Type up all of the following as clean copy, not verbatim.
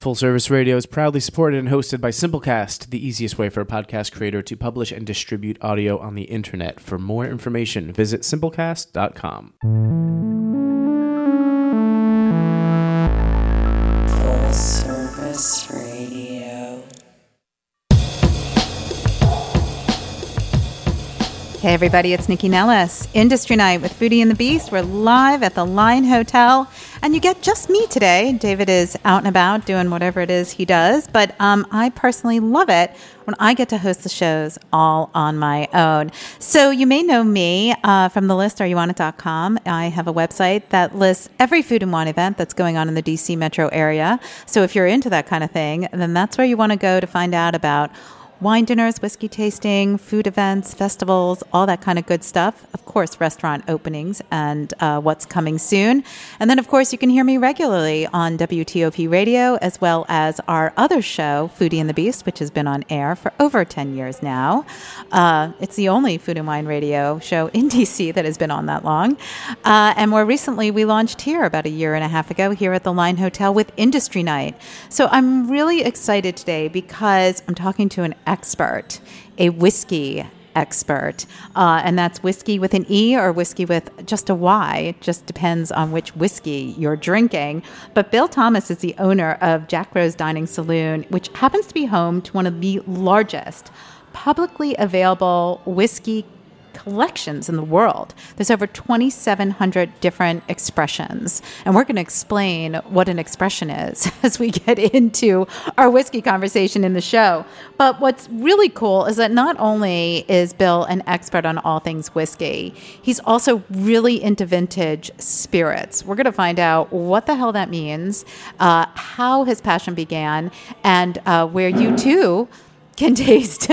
Full Service Radio is proudly supported and hosted by Simplecast, the easiest way for a podcast creator to publish and distribute audio on the internet. For more information, visit simplecast.com. Full Service Radio. Hey everybody, it's Nikki Nellis. Industry Night with Foodie and the Beast. We're live at the Line Hotel, and you get just me today. David is out and about doing whatever it is he does, but I personally love it when I get to host the shows all on my own. So you may know me from the list, areyouonit.com. I have a website that lists every Food and Wine event that's going on in the DC metro area. So if you're into that kind of thing, then that's where you want to go to find out about wine dinners, whiskey tasting, food events, festivals, all that kind of good stuff. Of course, restaurant openings and what's coming soon. And then, of course, you can hear me regularly on WTOP Radio, as well as our other show, Foodie and the Beast, which has been on air for over 10 years now. It's the only food and wine radio show in DC that has been on that long. And more recently, we launched here about a year and a half ago here at the Line Hotel with Industry Night. So I'm really excited today because I'm talking to an expert, a whiskey expert, and that's whiskey with an E or whiskey with just a Y. It just depends on which whiskey you're drinking. But Bill Thomas is the owner of Jack Rose Dining Saloon, which happens to be home to one of the largest publicly available whiskey collections in the world. There's over 2,700 different expressions. And we're going to explain what an expression is as we get into our whiskey conversation in the show. But what's really cool is that not only is Bill an expert on all things whiskey, he's also really into vintage spirits. We're going to find out what the hell that means, how his passion began, and where you too can taste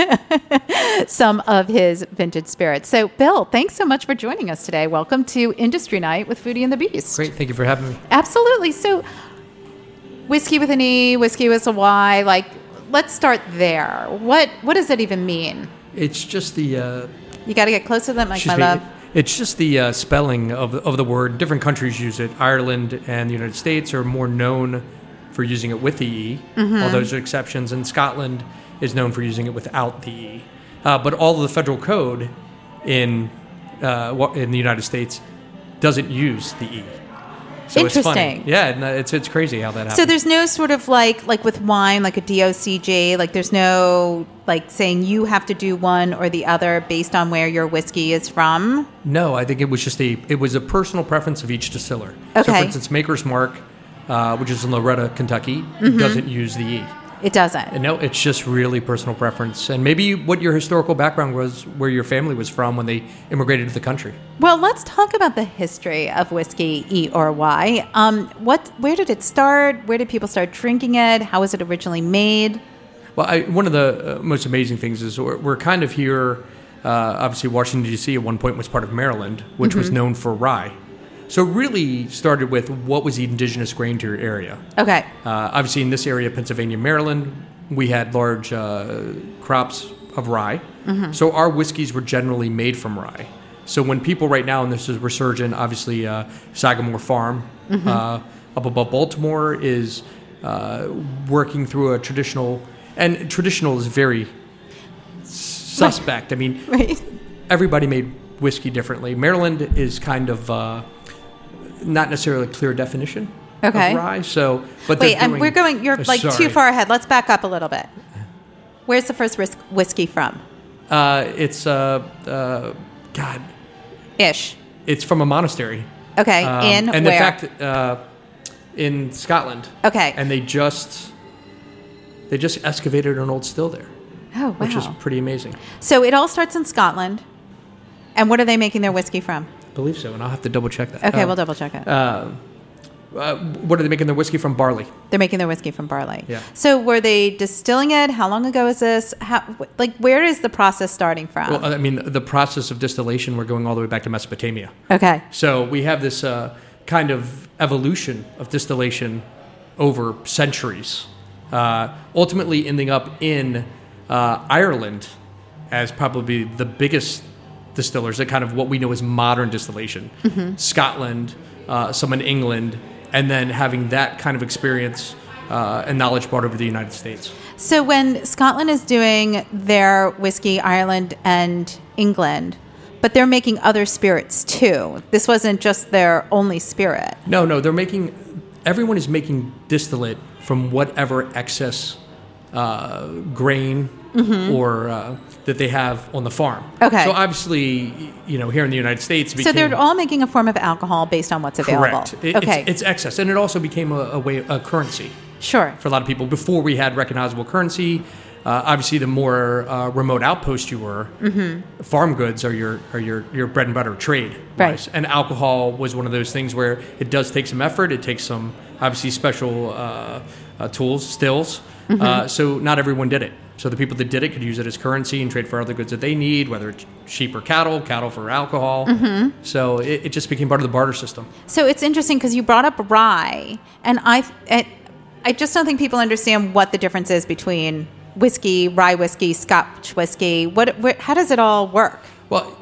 some of his vintage spirits. So, Bill, thanks so much for joining us today. Welcome to Industry Night with Foodie and the Beast. Great. Thank you for having me. Absolutely. So, whiskey with an E, whiskey with a Y, let's start there. What does that even mean? It's just the... you got to get closer to that mic, my love. It's just the spelling of the word. Different countries use it. Ireland and the United States are more known for using it with the E, although there's exceptions. And Scotland is known for using it without the E. But all of the federal code in the United States doesn't use the E. So Interesting. It's funny. Yeah, it's crazy how that happens. So there's no sort of like with wine, like a DOCG, there's no saying you have to do one or the other based on where your whiskey is from? No, I think it was just a personal preference of each distiller. Okay. So for instance, Maker's Mark, which is in Loretta, Kentucky, doesn't use the E. It doesn't. And no, it's just really personal preference. And maybe what your historical background was, where your family was from when they immigrated to the country. Well, let's talk about the history of whiskey, E or Y. Where did it start? Where did people start drinking it? How was it originally made? Well, one of the most amazing things is we're kind of here, obviously Washington, D.C. at one point was part of Maryland, which was known for rye. So it really started with what was the indigenous grain to your area. Okay. Obviously, in this area, Pennsylvania, Maryland, we had large crops of rye. So our whiskeys were generally made from rye. So when people right now, and this is resurgent, obviously Sagamore Farm up above Baltimore is working through a traditional, and traditional is very suspect. I mean, right. Everybody made whiskey differently. Maryland is kind of... not necessarily a clear definition of rye. So, but wait, we're going. You're too far ahead. Let's back up a little bit. Where's the first whiskey from? It's Ish. It's from a monastery. Okay, and where? the fact that in Scotland. Okay, and they just excavated an old still there. Oh, wow. Which is pretty amazing. So it all starts in Scotland. And what are they making their whiskey from? I believe so, and I'll have to double check that. Okay, we'll double check it. What are they making their whiskey from? Barley. They're making their whiskey from barley. Yeah. So were they distilling it? How long ago is this? Where is the process starting from? Well, I mean, the process of distillation, we're going all the way back to Mesopotamia. Okay. So we have this kind of evolution of distillation over centuries, ultimately ending up in Ireland as probably the biggest distillers, that kind of what we know as modern distillation. Scotland, some in England, and then having that kind of experience and knowledge brought over to the United States. So when Scotland is doing their whiskey, Ireland and England, but they're making other spirits too. This wasn't just their only spirit. No, everyone is making distillate from whatever excess grain or that they have on the farm. Okay. So obviously, here in the United States, So they're all making a form of alcohol based on what's available. correct. Okay. It's excess, and it also became a currency Sure. for a lot of people. Before we had recognizable currency, obviously, the more remote outpost you were, farm goods are your bread and butter trade. Right. And alcohol was one of those things where it does take some effort. It takes some obviously special tools, stills. So not everyone did it. So the people that did it could use it as currency and trade for other goods that they need, whether it's sheep or cattle for alcohol. So it just became part of the barter system. So it's interesting because you brought up rye, and I just don't think people understand what the difference is between whiskey, rye whiskey, Scotch whiskey. How does it all work? Well,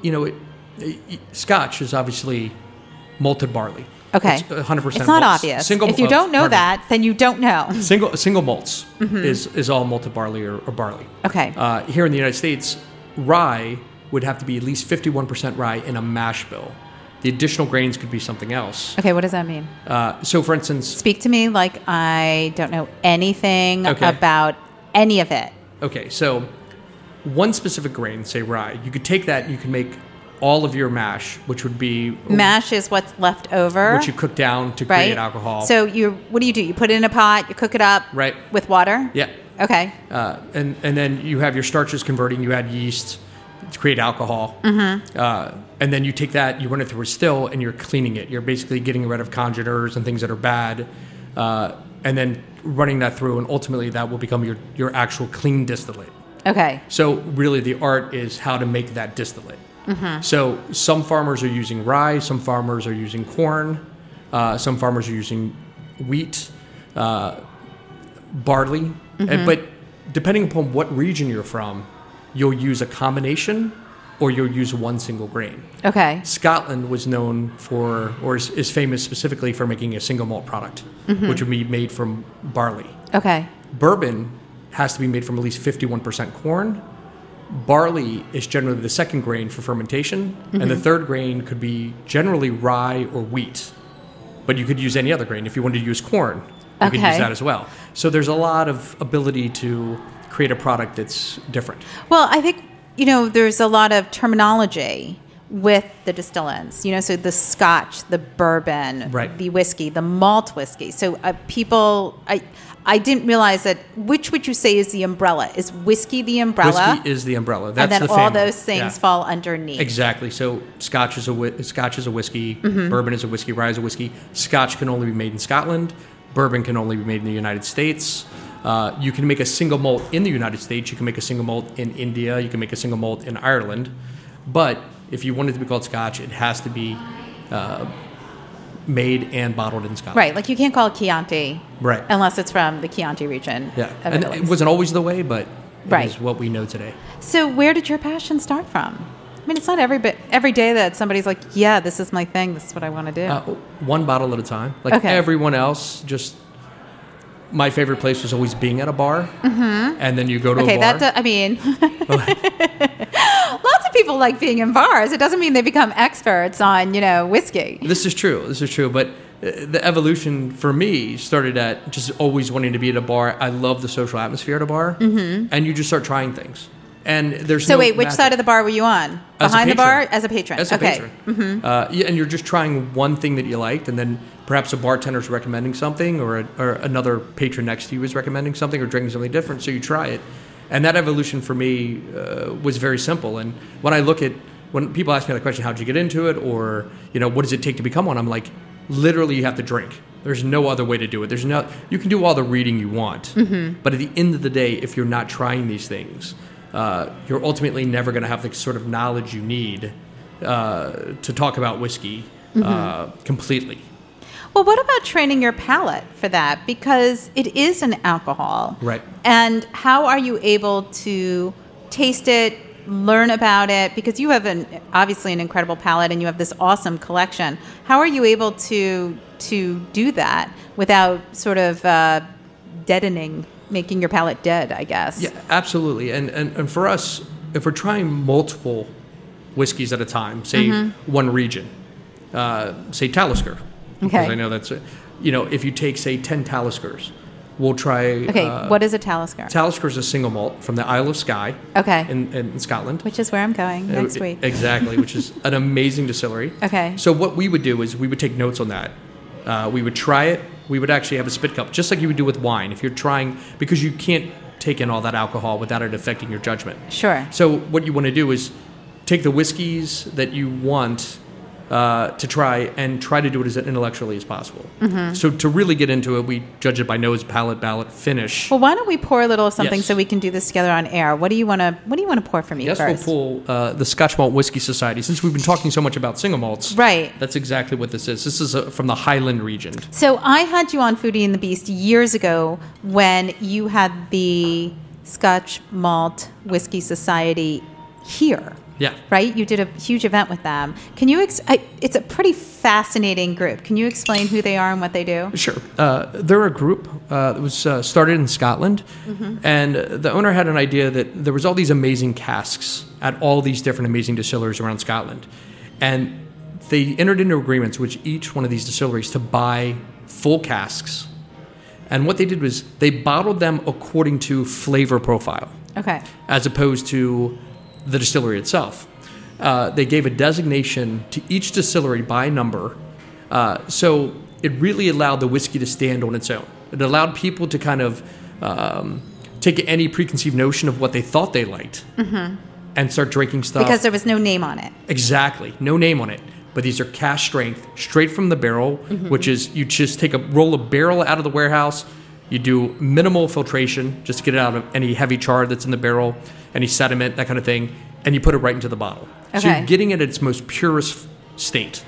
Scotch is obviously malted barley. Okay. It's 100% It's not malts. obvious. If you don't know that, then you don't know. Single malts is all malted barley or barley. Okay. Here in the United States, rye would have to be at least 51% rye in a mash bill. The additional grains could be something else. Okay, what does that mean? So, for instance... Speak to me like I don't know anything Okay. about any of it. Okay, so one specific grain, say rye, you could take that and you can make all of your mash, which would be... Mash is what's left over. Which you cook down to right? create alcohol. So what do? You put it in a pot, you cook it up Right. with water? Yeah. Okay. And then you have your starches converting, you add yeast to create alcohol. And then you take that, you run it through a still, and you're cleaning it. You're basically getting rid of congeners and things that are bad. And then running that through, and ultimately that will become your actual clean distillate. Okay. So really the art is how to make that distillate. So some farmers are using rye, some farmers are using corn, some farmers are using wheat, barley. But depending upon what region you're from, you'll use a combination or you'll use one single grain. Okay. Scotland was known for, or is famous specifically for making a single malt product, which would be made from barley. Okay. Bourbon has to be made from at least 51% corn. Barley is generally the second grain for fermentation, and the third grain could be generally rye or wheat. But you could use any other grain. If you wanted to use corn, you could use that as well. So there's a lot of ability to create a product that's different. Well, I think, there's a lot of terminology with the distillants, so the Scotch, the bourbon, Right. the whiskey, the malt whiskey. So I didn't realize that. Which would you say is the umbrella? Is whiskey the umbrella? Whiskey is the umbrella. That's and then the all family. those things fall underneath. Exactly. So Scotch is a whiskey. Bourbon is a whiskey. Rye is a whiskey. Scotch can only be made in Scotland. Bourbon can only be made in the United States. You can make a single malt in the United States. You can make a single malt in India. You can make a single malt in Ireland. But if you want it to be called Scotch, it has to be made and bottled in Scotland. Right. Like you can't call it Chianti. Right. Unless it's from the Chianti region. Yeah. Of And Italy. it wasn't always the way, but it Right. is what we know today. So where did your passion start from? I mean, it's not every day that somebody's like, yeah, this is my thing. This is what I want to do. One bottle at a time. Like Okay. everyone else, just my favorite place was always being at a bar. And then you go to a bar. Lots of people like being in bars. It doesn't mean they become experts on, whiskey. This is true. But the evolution for me started at just always wanting to be at a bar. I love the social atmosphere at a bar. And you just start trying things. And there's So no wait, which magic. side of the bar were you on? As a Behind the bar? patron. As a patron. As a okay. patron. Yeah, and you're just trying one thing that you liked, and then perhaps a bartender's recommending something, or another patron next to you is recommending something or drinking something different, so you try it. And that evolution for me was very simple. And when people ask me that question, how'd you get into it, or what does it take to become one? I'm like, literally, you have to drink. There's no other way to do it. You can do all the reading you want, but at the end of the day, if you're not trying these things, you're ultimately never going to have the sort of knowledge you need to talk about whiskey completely. Well, what about training your palate for that? Because it is an alcohol. Right. And how are you able to taste it, learn about it? Because you have obviously an incredible palate and you have this awesome collection. How are you able to do that without sort of deadening, making your palate dead, I guess. Yeah, absolutely. And for us, if we're trying multiple whiskeys at a time, say one region, say Talisker, because I know that's, if you take, say, 10 Taliskers, we'll try... Okay, what is a Talisker? Talisker is a single malt from the Isle of Skye in Scotland. Which is where I'm going next week. Exactly, which is an amazing distillery. Okay. So what we would do is we would take notes on that. We would try it. We would actually have a spit cup, just like you would do with wine. If you're trying, because you can't take in all that alcohol without it affecting your judgment. Sure. So what you want to do is take the whiskeys that you want to try and try to do it as intellectually as possible. So to really get into it, we judge it by nose, palate, ballot, finish. Well, why don't we pour a little of something Yes. so we can do this together on air? What do you want to pour for me Yes, first? we'll pull the Scotch Malt Whiskey Society. Since we've been talking so much about single malts, Right. that's exactly what this is. This is from the Highland region. So I had you on Foodie and the Beast years ago when you had the Scotch Malt Whiskey Society here. Yeah. Right? You did a huge event with them. Can you? It's a pretty fascinating group. Can you explain who they are and what they do? Sure. They're a group that was started in Scotland, and the owner had an idea that there was all these amazing casks at all these different amazing distilleries around Scotland, and they entered into agreements with each one of these distilleries to buy full casks, and what they did was they bottled them according to flavor profile, Okay. as opposed to the distillery itself. They gave a designation to each distillery by number, so it really allowed the whiskey to stand on its own. It allowed people to kind of take any preconceived notion of what they thought they liked and start drinking stuff. Because there was no name on it. Exactly. No name on it. But these are cask strength, straight from the barrel, which is you just roll a barrel out of the warehouse, you do minimal filtration just to get it out of any heavy char that's in the barrel, any sediment, that kind of thing, and you put it right into the bottle. So Okay. you're getting it at its most purest state.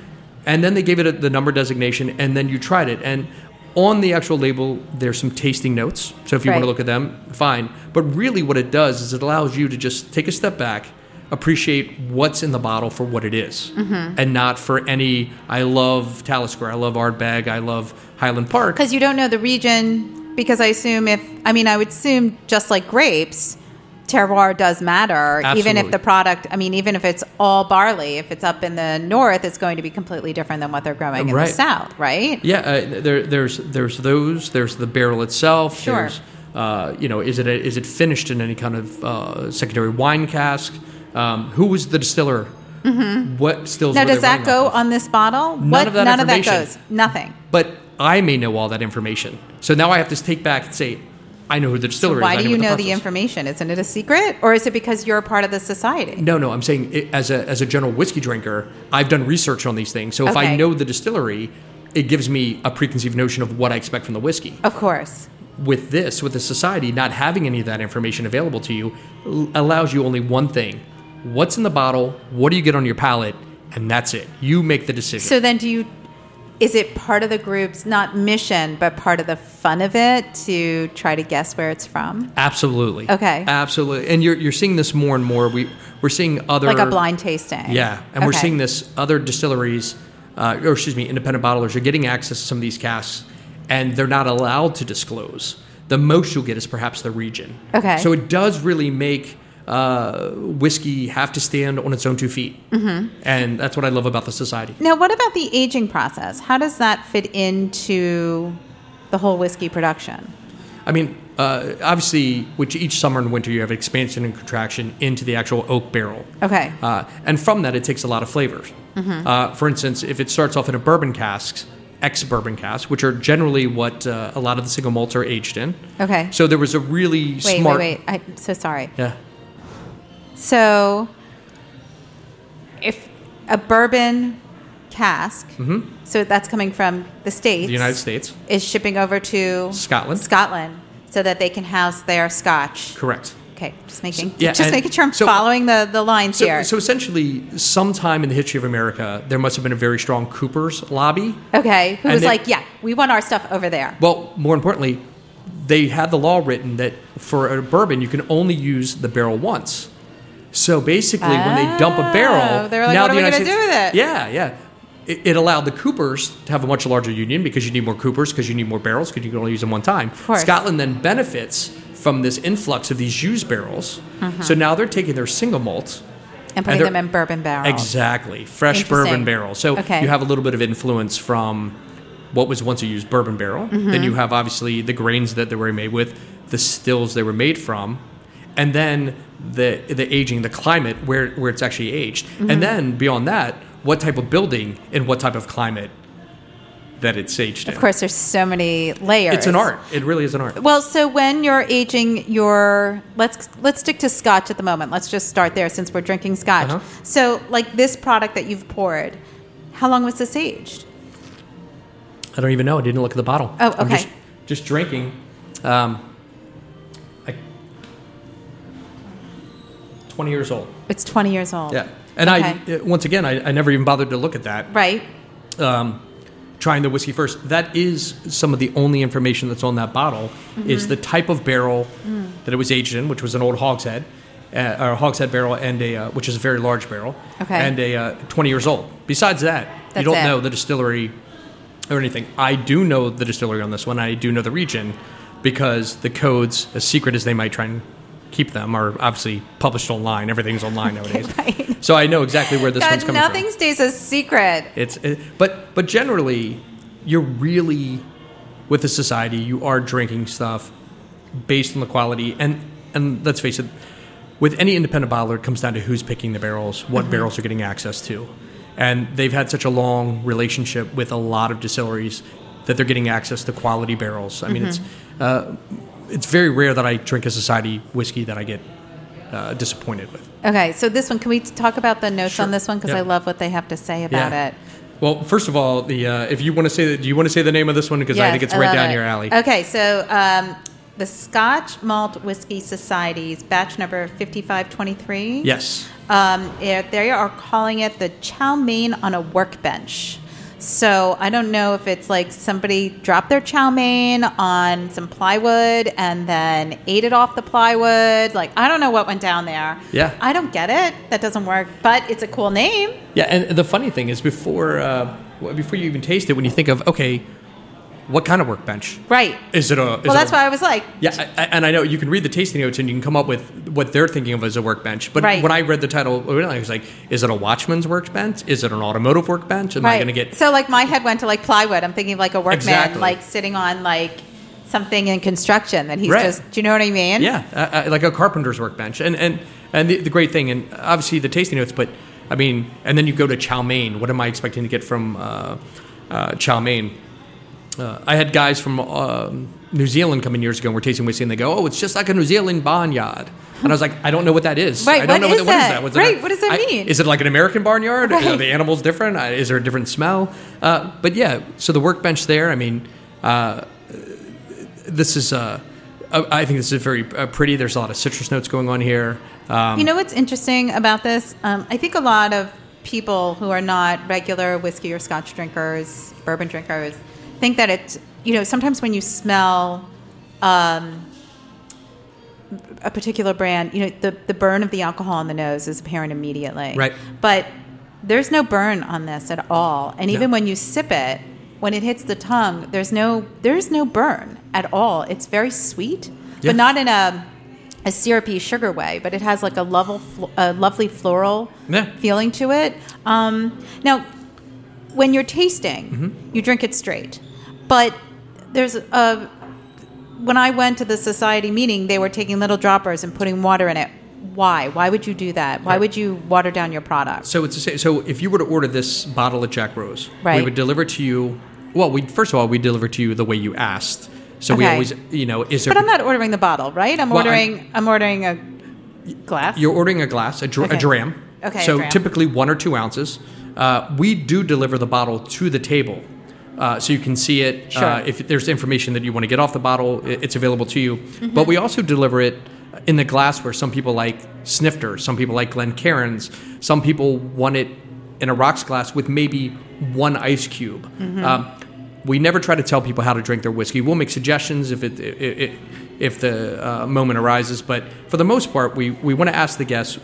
And then they gave it the number designation, and then you tried it. And on the actual label, there's some tasting notes. So if you want to Right. look at them, fine. But really what it does is it allows you to just take a step back, appreciate what's in the bottle for what it is, and not for any, I love Talisker, I love Ardbeg, I love Highland Park. Because you don't know the region. Because I would assume just like grapes, terroir does matter. Even if Absolutely. the product, even if it's all barley, if it's up in the north, it's going to be completely different than what they're growing in the Right. south, right? Yeah, there's those. There's the barrel itself. Sure. There's, is it finished in any kind of secondary wine cask? Who was the distiller? What stills? Now, were they does that running go off of? on this bottle? None of that None of that information. goes. Nothing. But I may know all that information. So now I have to take back and say, I know who the distiller is. Why I do know you what know the process is. information? Isn't it a secret? Or is it because you're a part of the society? No, I'm saying as a general whiskey drinker, I've done research on these things. So if I Okay. know the distillery, it gives me a preconceived notion of what I expect from the whiskey. Of course. With the society, not having any of that information available to you allows you only one thing. What's in the bottle? What do you get on your palate? And that's it. You make the decision. So then is it part of the group's, not mission, but part of the fun of it to try to guess where it's from? Absolutely. Okay. Absolutely. And you're seeing this more and more. We're seeing other... Like a blind tasting. Yeah. And we're Okay. seeing this other distilleries, independent bottlers are getting access to some of these casks, and they're not allowed to disclose. The most you'll get is perhaps the region. Okay. So it does really make whiskey have to stand on its own 2 feet. And that's what I love about the society. Now, what about the aging process? How does that fit into the whole whiskey production? Obviously, which each summer and winter you have expansion and contraction into the actual oak barrel. Okay. And from that, it takes a lot of flavors. For instance, if it starts off in a bourbon cask, ex-bourbon cask, which are generally what a lot of the single malts are aged in. Okay. So there was a really smart... Wait. I'm so sorry. Yeah. So, if a bourbon cask, so that's coming from the States, The United States. is shipping over to Scotland. so that they can house their scotch. Correct. Okay, just making and making sure I'm so- following the lines here. So essentially, sometime in the history of America, there must have been a very strong Cooper's lobby. Okay, who and was they- like, yeah, we want our stuff over there. Well, more importantly, they had the law written that for a bourbon, you can only use the barrel once. So basically, when they dump a barrel, they're like, now what are the we United gonna do States- with it? Yeah. it allowed the coopers to have a much larger union because you need more coopers, because you need more barrels, because you can only use them one time. Of course. Scotland then benefits from this influx of these used barrels. So now they're taking their single malts And putting them in bourbon barrels. Exactly. Fresh Interesting. bourbon barrels. So Okay. you have a little bit of influence from what was once a used bourbon barrel. Then you have obviously the grains that they were made with, the stills they were made from, and then the aging, the climate where it's actually aged. And then beyond that, what type of building and what type of climate that it's aged in. Of course, there's so many layers. It's an art. It really is an art. Well, so when you're aging your, let's stick to Scotch at the moment. Let's just start there since we're drinking Scotch. Uh-huh. So, like this product that you've poured, how long was this aged? I don't even know. I didn't look at the bottle. Oh, I'm okay. just drinking. 20 years old. It's 20 years old. Yeah. And Okay. once again, I never even bothered to look at that. Right. Trying the whiskey first. That is some of the only information that's on that bottle is the type of barrel that it was aged in, which was an old hogshead, or a hogshead barrel, and which is a very large barrel, Okay. and a 20 years old. Besides that, That's you don't it. know the distillery or anything. I do know the distillery on this one. I do know the region because the codes, as secret as they might try and keep them, are obviously published online. Everything's online nowadays. Right. So I know exactly where this one's God, coming nothing from. stays a secret. But generally, you're really with the society. You are drinking stuff based on the quality, and let's face it, with any independent bottler, it comes down to who's picking the barrels, what barrels are getting access to, and they've had such a long relationship with a lot of distilleries that they're getting access to quality barrels. I mean, it's very rare that I drink a society whiskey that I get disappointed with. Okay, so this one, can we talk about the notes Sure. on this one? Because Yeah. I love what they have to say about Yeah. it. Well, first of all, if you want to say, do you want to say the name of this one? Because I Yes, think it's right love down it. your alley. Okay, so the Scotch Malt Whiskey Society's batch number 5523. Yes. They are calling it the chow mein on a workbench. So I don't know if it's like somebody dropped their chow mein on some plywood and then ate it off the plywood. Like, I don't know what went down there. Yeah. I don't get it. That doesn't work. But it's a cool name. Yeah, and the funny thing is before you even taste it, when you think of, okay, what kind of workbench? Right. Is it a... Well, that's why I was like, Yeah, and I know you can read the tasting notes and you can come up with what they're thinking of as a workbench. But Right. when I read the title, I was like, is it a watchman's workbench? Is it an automotive workbench? Am I going to get... So like my head went to like plywood. I'm thinking of like a workman Exactly. like sitting on like something in construction that he's Right. just, do you know what I mean? Yeah, like a carpenter's workbench. And the great thing, and obviously the tasting notes, but I mean, and then you go to chow mein. What am I expecting to get from chow mein? I had guys from New Zealand come in years ago and we're tasting whiskey and they go, oh, it's just like a New Zealand barnyard. And I was like, I don't know what that is. Right, I don't what know is what that? is that? Right, what does that mean? Is it like an American barnyard? Right. Are the animals different? Is there a different smell? But yeah, so the workbench there, I mean, this is, I think this is very pretty. There's a lot of citrus notes going on here. You know what's interesting about this? I think a lot of people who are not regular whiskey or Scotch drinkers, bourbon drinkers, think that it's, you know, sometimes when you smell a particular brand, you know, the burn of the alcohol on the nose is apparent immediately. Right. But there's no burn on this at all. And even No. when you sip it, when it hits the tongue, there's no burn at all. It's very sweet, Yeah. but not in a syrupy sugar way, but it has like a lovely floral Yeah. feeling to it. Now, when you're tasting, you drink it straight. But when I went to the society meeting, they were taking little droppers and putting water in it. Why? Why would you do that? Why would you water down your product? So so if you were to order this bottle at Jack Rose, we Right. would deliver to you. Well, first of all, we deliver to you the way you asked. So we Okay. always, is there? But I'm not ordering the bottle, right? I'm Well, ordering a glass. You're ordering a glass, a dram. Okay, a So dram. typically 1 or 2 ounces. We do deliver the bottle to the table, so you can see it. Sure. If there's information that you want to get off the bottle, it's available to you. Mm-hmm. But we also deliver it in the glass where some people like Snifter, some people like Glencairns, some people want it in a rocks glass with maybe 1 ice cube. Mm-hmm. We never try to tell people how to drink their whiskey. We'll make suggestions if if the moment arises, but for the most part, we want to ask the guests,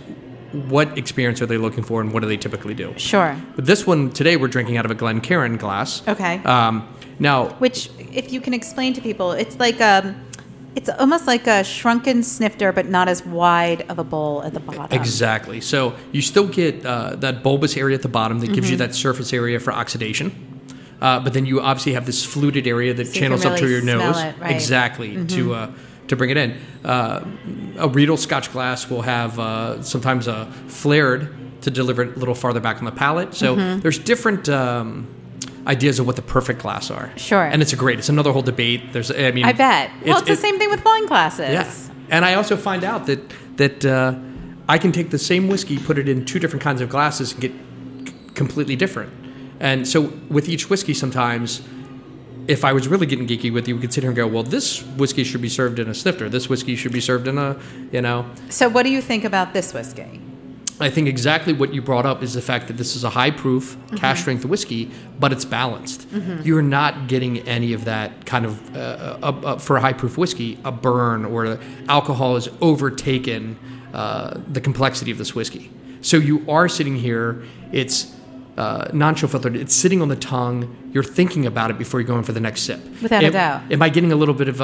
what experience are they looking for and what do they typically do. Sure. But this one today we're drinking out of a Glencairn glass. Okay. Now, Which, if you can explain to people, it's like it's almost like a shrunken snifter, but not as wide of a bowl at the bottom. exactly. So you still get that bulbous area at the bottom that gives you that surface area for oxidation. But then you obviously have this fluted area that So you channels can up to your really smell nose. it, right. Exactly. To bring it in. A Riedel Scotch glass will have sometimes flared to deliver it a little farther back on the palate. So there's different ideas of what the perfect glass are. Sure. And it's another whole debate. I bet. Well, it's the same thing with wine glasses. Yeah. And I also find out that I can take the same whiskey, put it in two different kinds of glasses, and get completely different. And so with each whiskey, sometimes, if I was really getting geeky with you, we could sit here and go, well, this whiskey should be served in a snifter. This whiskey should be served in a, So what do you think about this whiskey? I think exactly what you brought up is the fact that this is a high-proof, cask-strength whiskey, but it's balanced. You're not getting any of that kind of, for a high-proof whiskey, a burn or alcohol has overtaken the complexity of this whiskey. So you are sitting here, it's non-chill filtered, it's sitting on the tongue, you're thinking about it before you're going for the next sip. Without a doubt. Am I getting a little bit of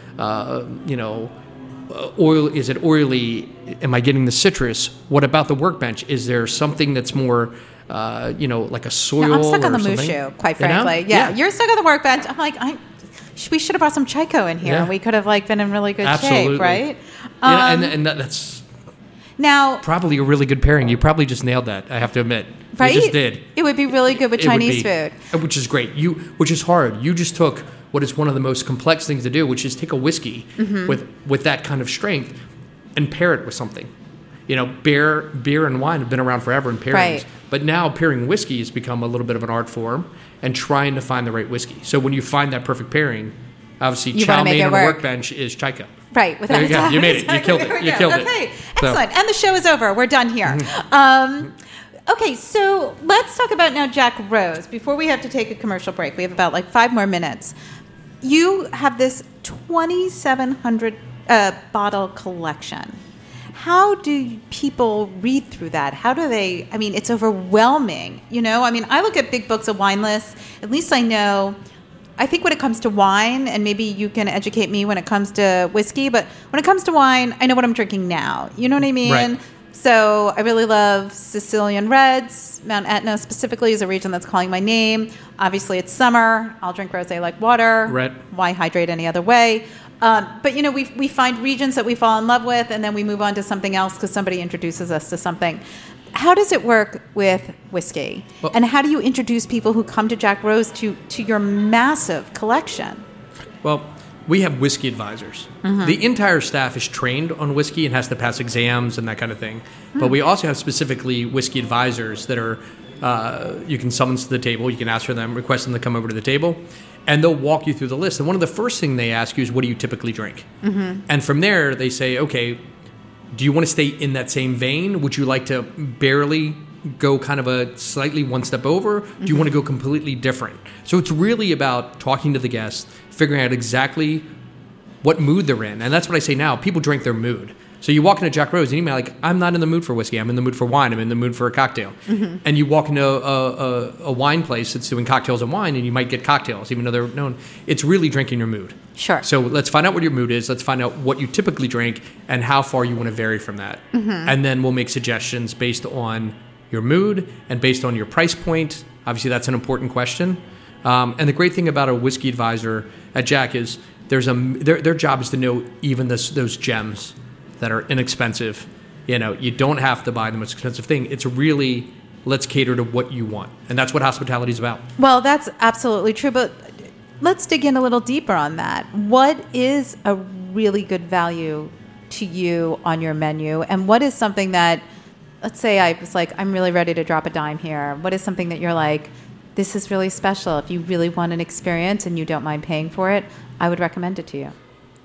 oil? Is it oily? Am I getting the citrus? What about the workbench? Is there something that's more, like a soil? No, I'm stuck on the something? mushu, quite frankly. Yeah, you're stuck on the workbench. I'm like, we should have brought some Chico in here, and we could have been in really good shape, right? And that's now probably a really good pairing. You probably just nailed that. I have to admit, right? You just did. It would be really good with Chinese food, which is great. Which is hard. You just took what is one of the most complex things to do, which is take a whiskey with that kind of strength and pair it with something. Beer and wine have been around forever in pairings, right. But now pairing whiskey has become a little bit of an art form and trying to find the right whiskey. So when you find that perfect pairing, obviously chow mein on a workbench is Chico. Right, without a doubt. You made it. You killed it. You killed it. Okay, excellent. And the show is over. We're done here. Okay, so let's talk about now Jack Rose. Before we have to take a commercial break, we have about 5 more minutes. You have this 2,700 bottle collection. How do people read through that? How do they? I mean, it's overwhelming. I look at big books of wine lists. At least I know. I think when it comes to wine, and maybe you can educate me when it comes to whiskey, but when it comes to wine, I know what I'm drinking now. You know what I mean? Right. So I really love Sicilian Reds. Mount Etna specifically is a region that's calling my name. Obviously, it's summer. I'll drink rosé like water. Right. Why hydrate any other way? But we find regions that we fall in love with, and then we move on to something else because somebody introduces us to something. How does it work with whiskey? Well, and how do you introduce people who come to Jack Rose to your massive collection? Well, we have whiskey advisors. The entire staff is trained on whiskey and has to pass exams and that kind of thing. But we also have specifically whiskey advisors that are, you can summons to the table, you can ask for them, request them to come over to the table, and they'll walk you through the list. And one of the first things they ask you is, what do you typically drink? And from there, they say, okay, do you want to stay in that same vein? Would you like to barely go kind of a slightly one step over? Do you want to go completely different? So it's really about talking to the guests, figuring out exactly what mood they're in. And that's what I say now. People drink their mood. So you walk into Jack Rose and you might I'm not in the mood for whiskey. I'm in the mood for wine. I'm in the mood for a cocktail. And you walk into a wine place that's doing cocktails and wine, and you might get cocktails, even though they're known. It's really drinking your mood. Sure. So let's find out what your mood is. Let's find out what you typically drink and how far you want to vary from that. And then we'll make suggestions based on your mood and based on your price point. Obviously, that's an important question. And the great thing about a whiskey advisor at Jack is their job is to know even those gems that are inexpensive. You don't have to buy the most expensive thing. It's really, let's cater to what you want. And that's what hospitality is about. Well, that's absolutely true. But let's dig in a little deeper on that. What is a really good value to you on your menu? And what is something that, let's say I was I'm really ready to drop a dime here. What is something that you're this is really special? If you really want an experience and you don't mind paying for it, I would recommend it to you.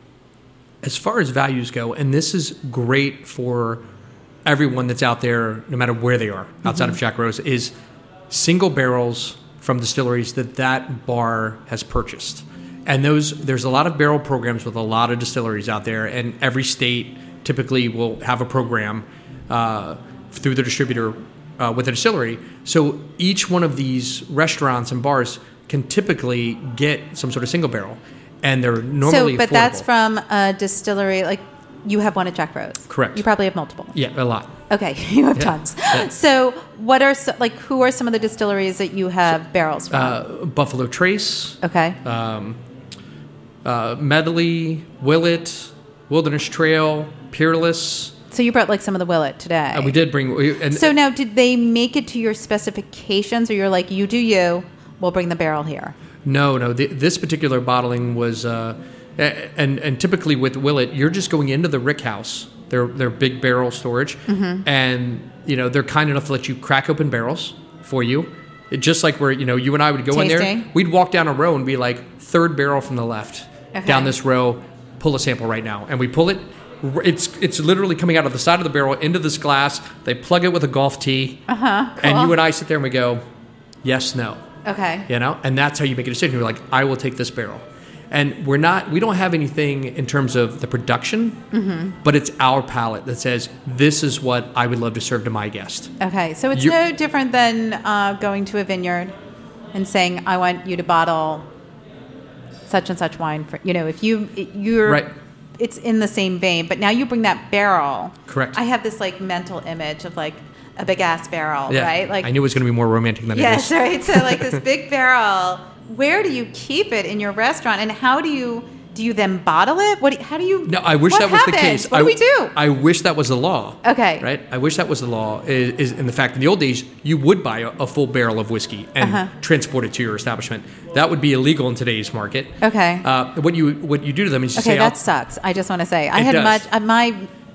As far as values go, and this is great for everyone that's out there, no matter where they are, outside of Jack Rose, is single barrels from distilleries that bar has purchased. And there's a lot of barrel programs with a lot of distilleries out there, and every state typically will have a program. through the distributor with the distillery. So each one of these restaurants and bars can typically get some sort of single barrel, and they're normally but affordable. that's from a distillery. Like you have one at Jack Rose. Correct. You probably have multiple. Yeah, a lot. Okay, you have tons. Yeah. So what are who are some of the distilleries that you have barrels from? Buffalo Trace, Okay. Medley, Willett, Wilderness Trail, Peerless. So you brought like some of the Willet today. We did bring. And So now, did they make it to your specifications, or you're like, you do you, we'll bring the barrel here? No. This particular bottling was, and typically with Willett, you're just going into the rick house. They're big barrel storage, and they're kind enough to let you crack open barrels for you. Just like where you and I would go in there, Tasting. we'd walk down a row and be like, third barrel from the left, Okay. down this row, pull a sample right now, and we pull it. It's literally coming out of the side of the barrel into this glass. They plug it with a golf tee, Cool. and you and I sit there and we go, yes, no. Okay. And that's how you make a decision. You're like, I will take this barrel. And we don't have anything in terms of the production, but it's our palate that says, this is what I would love to serve to my guest. Okay. So it's no different than going to a vineyard and saying, I want you to bottle such and such wine for, if you're Right. It's in the same vein, but now you bring that barrel. Correct. I have this like mental image of like a big ass barrel, Yeah. right? Like I knew it was going to be more romantic than yes, it is. right. So like this big barrel. Where do you keep it in your restaurant, and how do you then bottle it? How do you? No, I wish what that was the happens? case. What do we do? I wish that was the law. Okay. Right? I wish that was the law. Is in the fact in the old days you would buy a full barrel of whiskey and transport it to your establishment. That would be illegal in today's market. Okay. What you do to them is you Okay, say, that sucks. I just want to say I It had does. my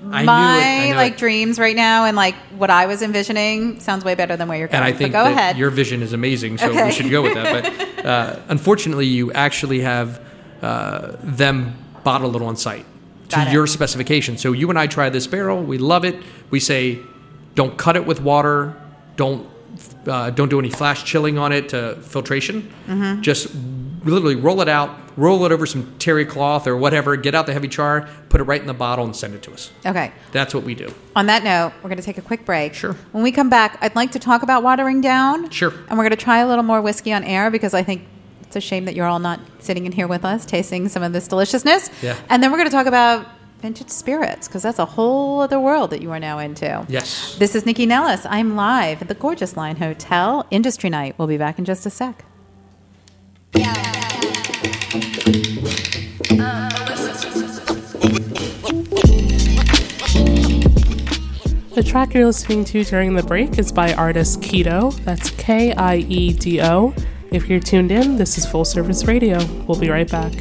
I knew it. dreams right now, and like what I was envisioning sounds way better than where you're going. and I think but go that ahead. your vision is amazing, so Okay. we should go with that. But unfortunately, you actually have them bottle it on site to Got it. your specification. So you and I try this barrel. We love it. We say, don't cut it with water. Don't do any flash chilling on it to filtration. Mm-hmm. Just literally roll it out, roll it over some terry cloth or whatever, get out the heavy char, put it right in the bottle, and send it to us. Okay. That's what we do. On that note, we're going to take a quick break. Sure. When we come back, I'd like to talk about watering down. Sure. And we're going to try a little more whiskey on air because I think it's a shame that you're all not sitting in here with us tasting some of this deliciousness. Yeah. And then we're going to talk about vintage spirits because that's a whole other world that you are now into. Yes. This is Nikki Nellis. I'm live at the gorgeous Line Hotel Industry Night. We'll be back in just a sec. The track you're listening to during the break is by artist Kiedo. That's K-I-E-D-O. If you're tuned in, this is Full Service Radio. We'll be right back.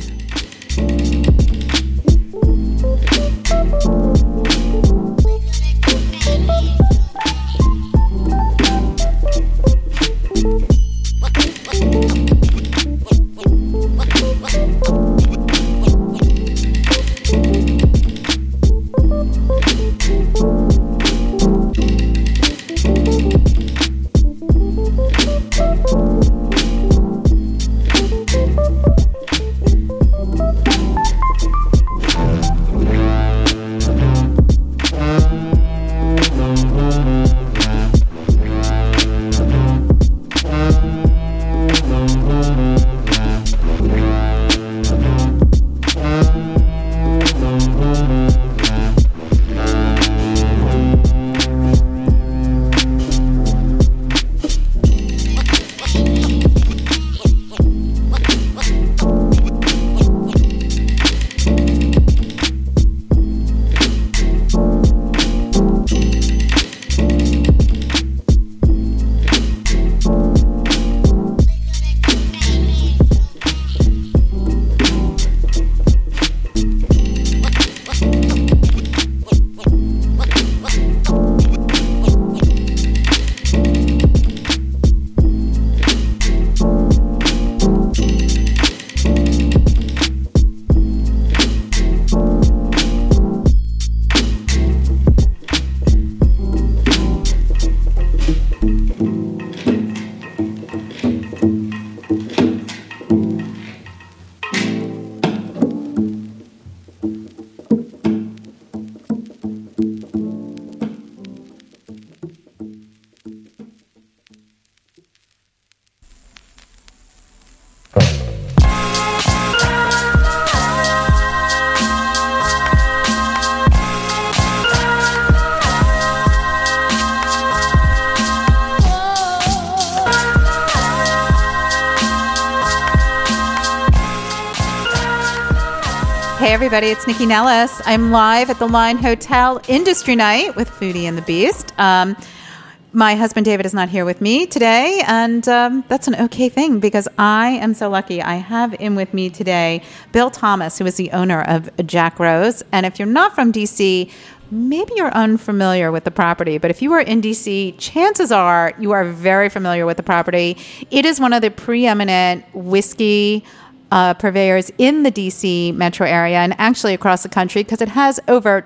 Hey everybody, it's Nikki Nellis. I'm live at the Line Hotel Industry Night with Foodie and the Beast. My husband David is not here with me today, and that's an okay thing because I am so lucky. I have in with me today Bill Thomas, who is the owner of Jack Rose. And if you're not from DC, maybe you're unfamiliar with the property, but if you are in DC, chances are you are very familiar with the property. It is one of the preeminent whiskey purveyors in the DC metro area and actually across the country because it has over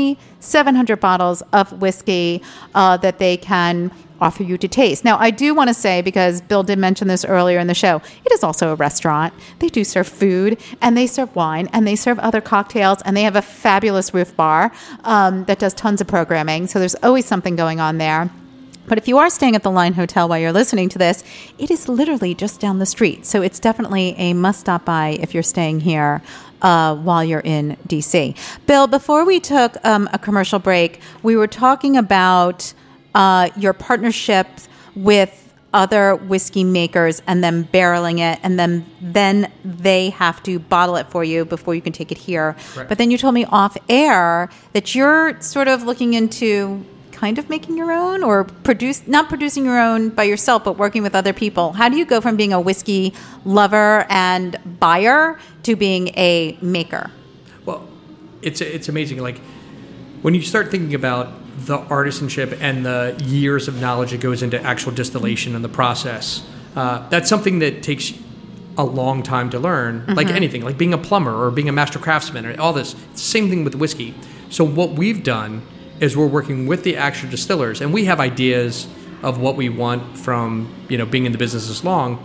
2,700 bottles of whiskey that they can offer you to taste. Now, I do want to say, because Bill did mention this earlier in the show, it is also a restaurant. They do serve food, and they serve wine, and they serve other cocktails, and they have a fabulous roof bar that does tons of programming. So there's always something going on there. But if you are staying at the Line Hotel while you're listening to this, it is literally just down the street. So it's definitely a must stop by if you're staying here while you're in DC. Bill, before we took a commercial break, we were talking about your partnerships with other whiskey makers and then barreling it, and then they have to bottle it for you before you can take it here. Right. But then you told me off air that you're sort of looking into kind of making your own, or not producing your own by yourself, but working with other people. How do you go from being a whiskey lover and buyer to being a maker? Well, it's amazing. Like when you start thinking about the artisanship and the years of knowledge that goes into actual distillation and the process, that's something that takes a long time to learn. Mm-hmm. Like anything, like being a plumber or being a master craftsman or all this. It's the same thing with whiskey. So what we've done is we're working with the actual distillers, and we have ideas of what we want from, being in the business this long,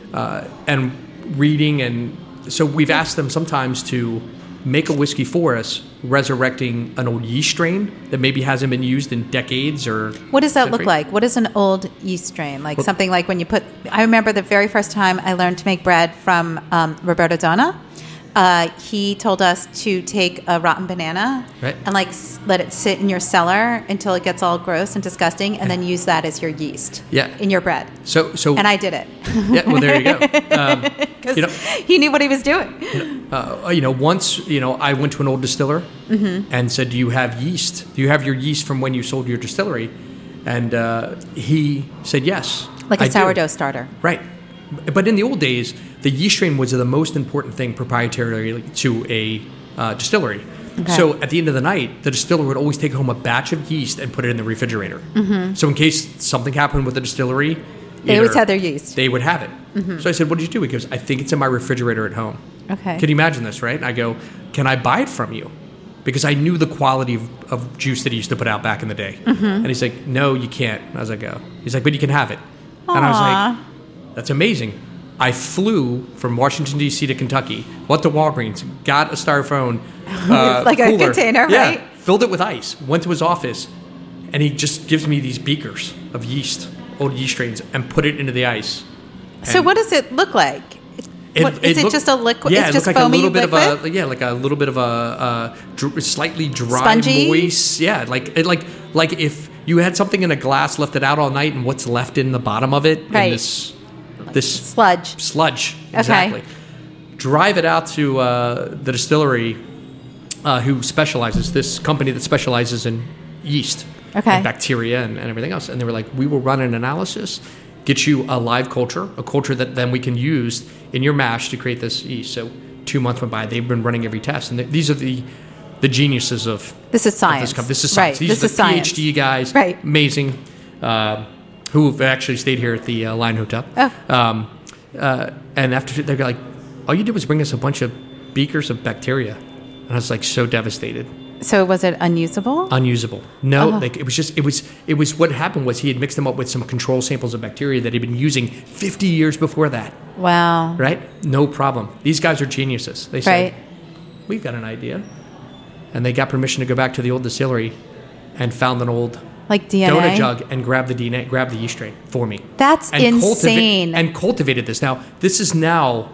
and reading. And so we've asked them sometimes to make a whiskey for us, resurrecting an old yeast strain that maybe hasn't been used in decades or... What does that look like? What is an old yeast strain? Like something like when you put... I remember the very first time I learned to make bread from Roberto Donna. He told us to take a rotten banana and let it sit in your cellar until it gets all gross and disgusting, and then use that as your yeast in your bread. So and I did it. Yeah, well, there you go. Because he knew what he was doing. Once I went to an old distiller and said, "Do you have yeast? Do you have your yeast from when you sold your distillery?" And he said, "Yes." Like a sourdough starter, right? But in the old days, the yeast strain was the most important thing proprietary to a distillery. Okay. So at the end of the night, the distiller would always take home a batch of yeast and put it in the refrigerator. Mm-hmm. So in case something happened with the distillery, they always had their yeast. They would have it. Mm-hmm. So I said, "What did you do?" He goes, "I think it's in my refrigerator at home." Okay. Can you imagine this, right? And I go, "Can I buy it from you?" Because I knew the quality of juice that he used to put out back in the day. Mm-hmm. And he's like, "No, you can't." I was like, "Oh." He's like, "But you can have it." Aww. And I was like, "That's amazing." I flew from Washington, D.C. to Kentucky, went to Walgreens, got a styrofoam like cooler, a container, right? Filled it with ice, went to his office, and he just gives me these beakers of yeast, old yeast strains, and put it into the ice. So what does it look like? Is it just a liquid? Yeah, it's just like a little bit liquid? like a little bit of a slightly dry, spongy? Moist. Yeah, like if you had something in a glass, left it out all night, and what's left in the bottom of it, right? This sludge, exactly. Okay. Drive it out to the distillery, who specializes, this company that specializes in yeast and bacteria and everything else. And they were like, "We will run an analysis, get you a live culture, a culture that then we can use in your mash to create this yeast." So 2 months went by. They've been running every test, and these are the geniuses of this is science. This is science. Right. These are the PhD guys, right? Amazing. Who actually stayed here at the Line Hotel. Oh. And after they're like, "All you did was bring us a bunch of beakers of bacteria," and I was like so devastated. So was it unusable? Unusable. No, it was what happened was he had mixed them up with some control samples of bacteria that he'd been using 50 years before that. Wow. Right? No problem. These guys are geniuses. They said, "We've got an idea," and they got permission to go back to the old distillery and found an old DNA donut jug and grab the DNA, grab the yeast strain for me. That's insane. And cultivated this. Now, this is now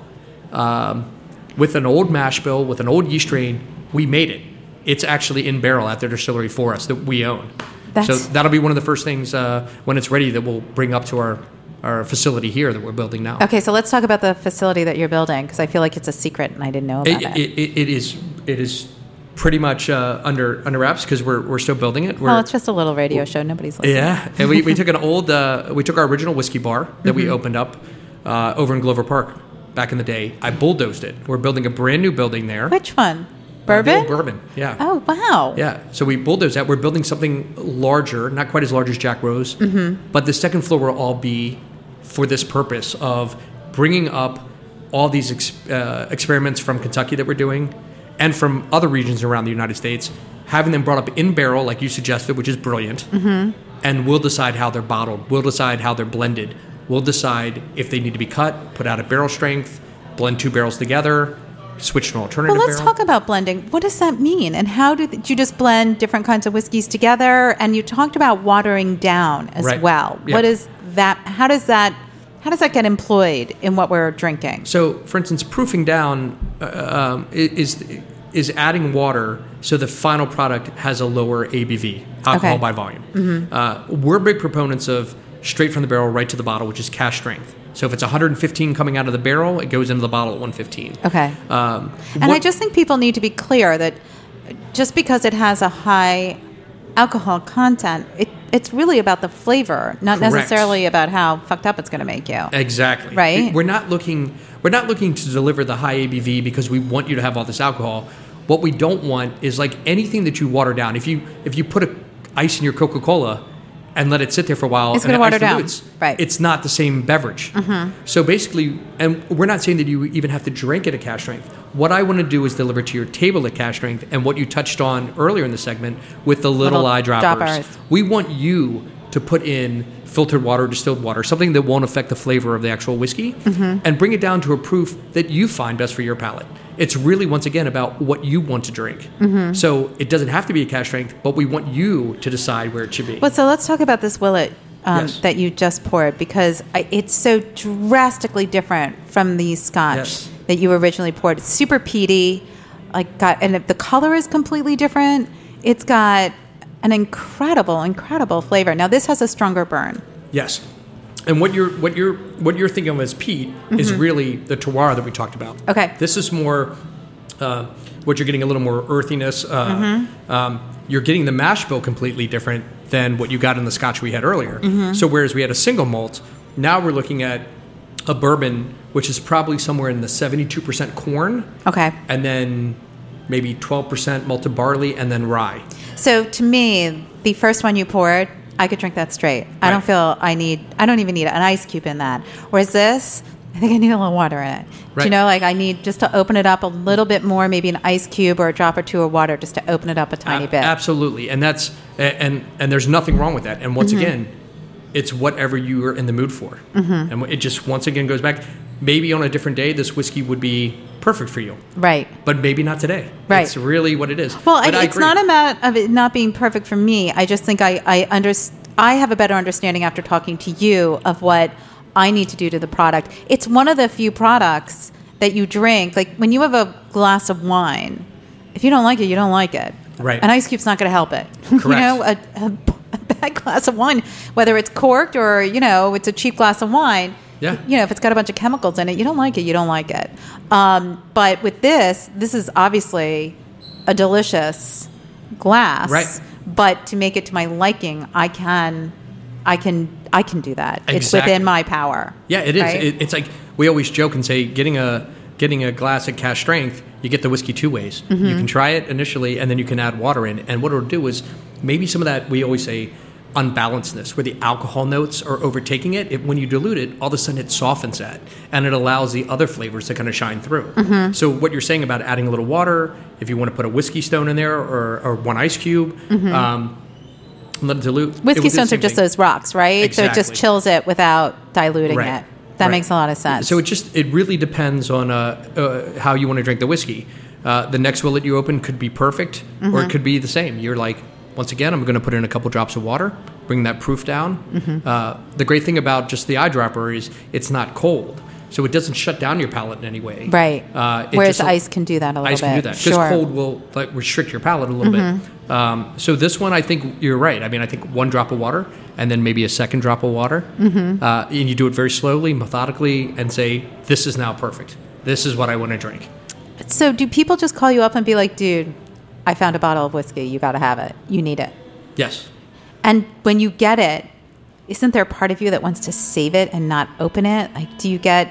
with an old mash bill, with an old yeast strain. We made it. It's actually in barrel at their distillery for us that we own. So that'll be one of the first things when it's ready that we'll bring up to our facility here that we're building now. Okay, so let's talk about the facility that you're building, because I feel like it's a secret and I didn't know about it. It is It is pretty much under wraps because we're still building it. Well, it's just a little radio show. Nobody's listening. Yeah, and we took we took our original whiskey bar that we opened up over in Glover Park back in the day. I bulldozed it. We're building a brand new building there. Which one? The Bourbon? old Bourbon, yeah. Oh, wow. Yeah, so we bulldozed that. We're building something larger, not quite as large as Jack Rose, but the second floor will all be for this purpose of bringing up all these experiments from Kentucky that we're doing and from other regions around the United States, having them brought up in barrel, like you suggested, which is brilliant, and we'll decide how they're bottled. We'll decide how they're blended. We'll decide if they need to be cut, put out at barrel strength, blend 2 barrels together, switch to an alternative Well, let's barrel. talk about blending. What does that mean? And how do you just blend different kinds of whiskeys together? And you talked about watering down as Right. well. Yeah. What is that? How does that get employed in what we're drinking? So, for instance, proofing down is adding water so the final product has a lower ABV, alcohol Okay. by volume. We're big proponents of straight from the barrel right to the bottle, which is cask strength. So if it's 115 coming out of the barrel, it goes into the bottle at 115. Okay. And I just think people need to be clear that just because it has a high alcohol content, it's really about the flavor, not Correct. necessarily about how fucked up it's going to make you. Exactly. Right? We're not looking to deliver the high ABV because we want you to have all this alcohol. What we don't want is like anything that you water down. If you put ice in your Coca-Cola and let it sit there for a while, It's and gonna water ice down. dilutes, Right. it's not the same beverage. So basically, and we're not saying that you even have to drink it at cask strength. What I want to do is deliver to your table at cask strength, and what you touched on earlier in the segment with the little eyedroppers. droppers. We want you to put in filtered water, distilled water, something that won't affect the flavor of the actual whiskey, and bring it down to a proof that you find best for your palate. It's really, once again, about what you want to drink. So it doesn't have to be a cask strength, but we want you to decide where it should be. Well, so let's talk about this Willet Yes. that you just poured, because it's so drastically different from the Scotch Yes. that you originally poured. It's super peaty, and the color is completely different. It's got an incredible flavor. Now this has a stronger burn. Yes. And what you're thinking of as peat is really the terroir that we talked about. Okay. This is more what you're getting, a little more earthiness. You're getting the mash bill completely different than what you got in the Scotch we had earlier. So whereas we had a single malt, now we're looking at a bourbon which is probably somewhere in the 72% corn, Okay. and then maybe 12% malted barley, and then rye. So to me, the first one you poured, I could drink that straight. I don't Right. feel I don't even need an ice cube in that. Whereas this, I think I need a little water in it. Do Right. you know, like I need just to open it up a little bit more, maybe an ice cube or a drop or two of water just to open it up a tiny bit. Absolutely, and that's and there's nothing wrong with that. And once again, it's whatever you are in the mood for. And it just once again goes back. Maybe on a different day, this whiskey would be perfect for you, Right. but maybe not today. Right. It's really what it is. Well, But I it's agree. not a matter of it not being perfect for me. I just think I have a better understanding after talking to you of what I need to do to the product. It's one of the few products that you drink. Like when you have a glass of wine, if you don't like it, you don't like it. Right. An ice cube's not going to help it. You Correct. know, a bad glass of wine, whether it's corked or, it's a cheap glass of wine. Yeah. If it's got a bunch of chemicals in it, you don't like it, you don't like it. But with this is obviously a delicious glass. Right. But to make it to my liking, I can do that. It's Exactly. within my power. Yeah, it is. right? It's like we always joke and say, getting a glass at cask strength, you get the whiskey 2 ways. You can try it initially, and then you can add water in. And what it'll do is maybe some of that, we always say, unbalancedness, where the alcohol notes are overtaking it. When you dilute it, all of a sudden it softens that, and it allows the other flavors to kind of shine through. So what you're saying about adding a little water, if you want to put a whiskey stone in there or one ice cube, let it dilute. It Whiskey will do the stones are same just thing. those rocks, right? So it just Exactly. chills it without diluting Right. it. That Right. makes a lot of sense. So it really depends on how you want to drink the whiskey. The next Willet you open could be perfect, or it could be the same. You're like, once again, I'm going to put in a couple drops of water, bring that proof down. The great thing about just the eyedropper is it's not cold, so it doesn't shut down your palate in any way. Right. It Whereas just- ice can do that a little Ice bit. can do that because Sure. cold will restrict your palate a little bit. So this one, I think you're right. I mean, I think one drop of water and then maybe a second drop of water, and you do it very slowly, methodically, and say, "This is now perfect. This is what I want to drink." So do people just call you up and be like, dude, I found a bottle of whiskey. You got to have it. You need it. Yes. And when you get it, isn't there a part of you that wants to save it and not open it? Like, do you get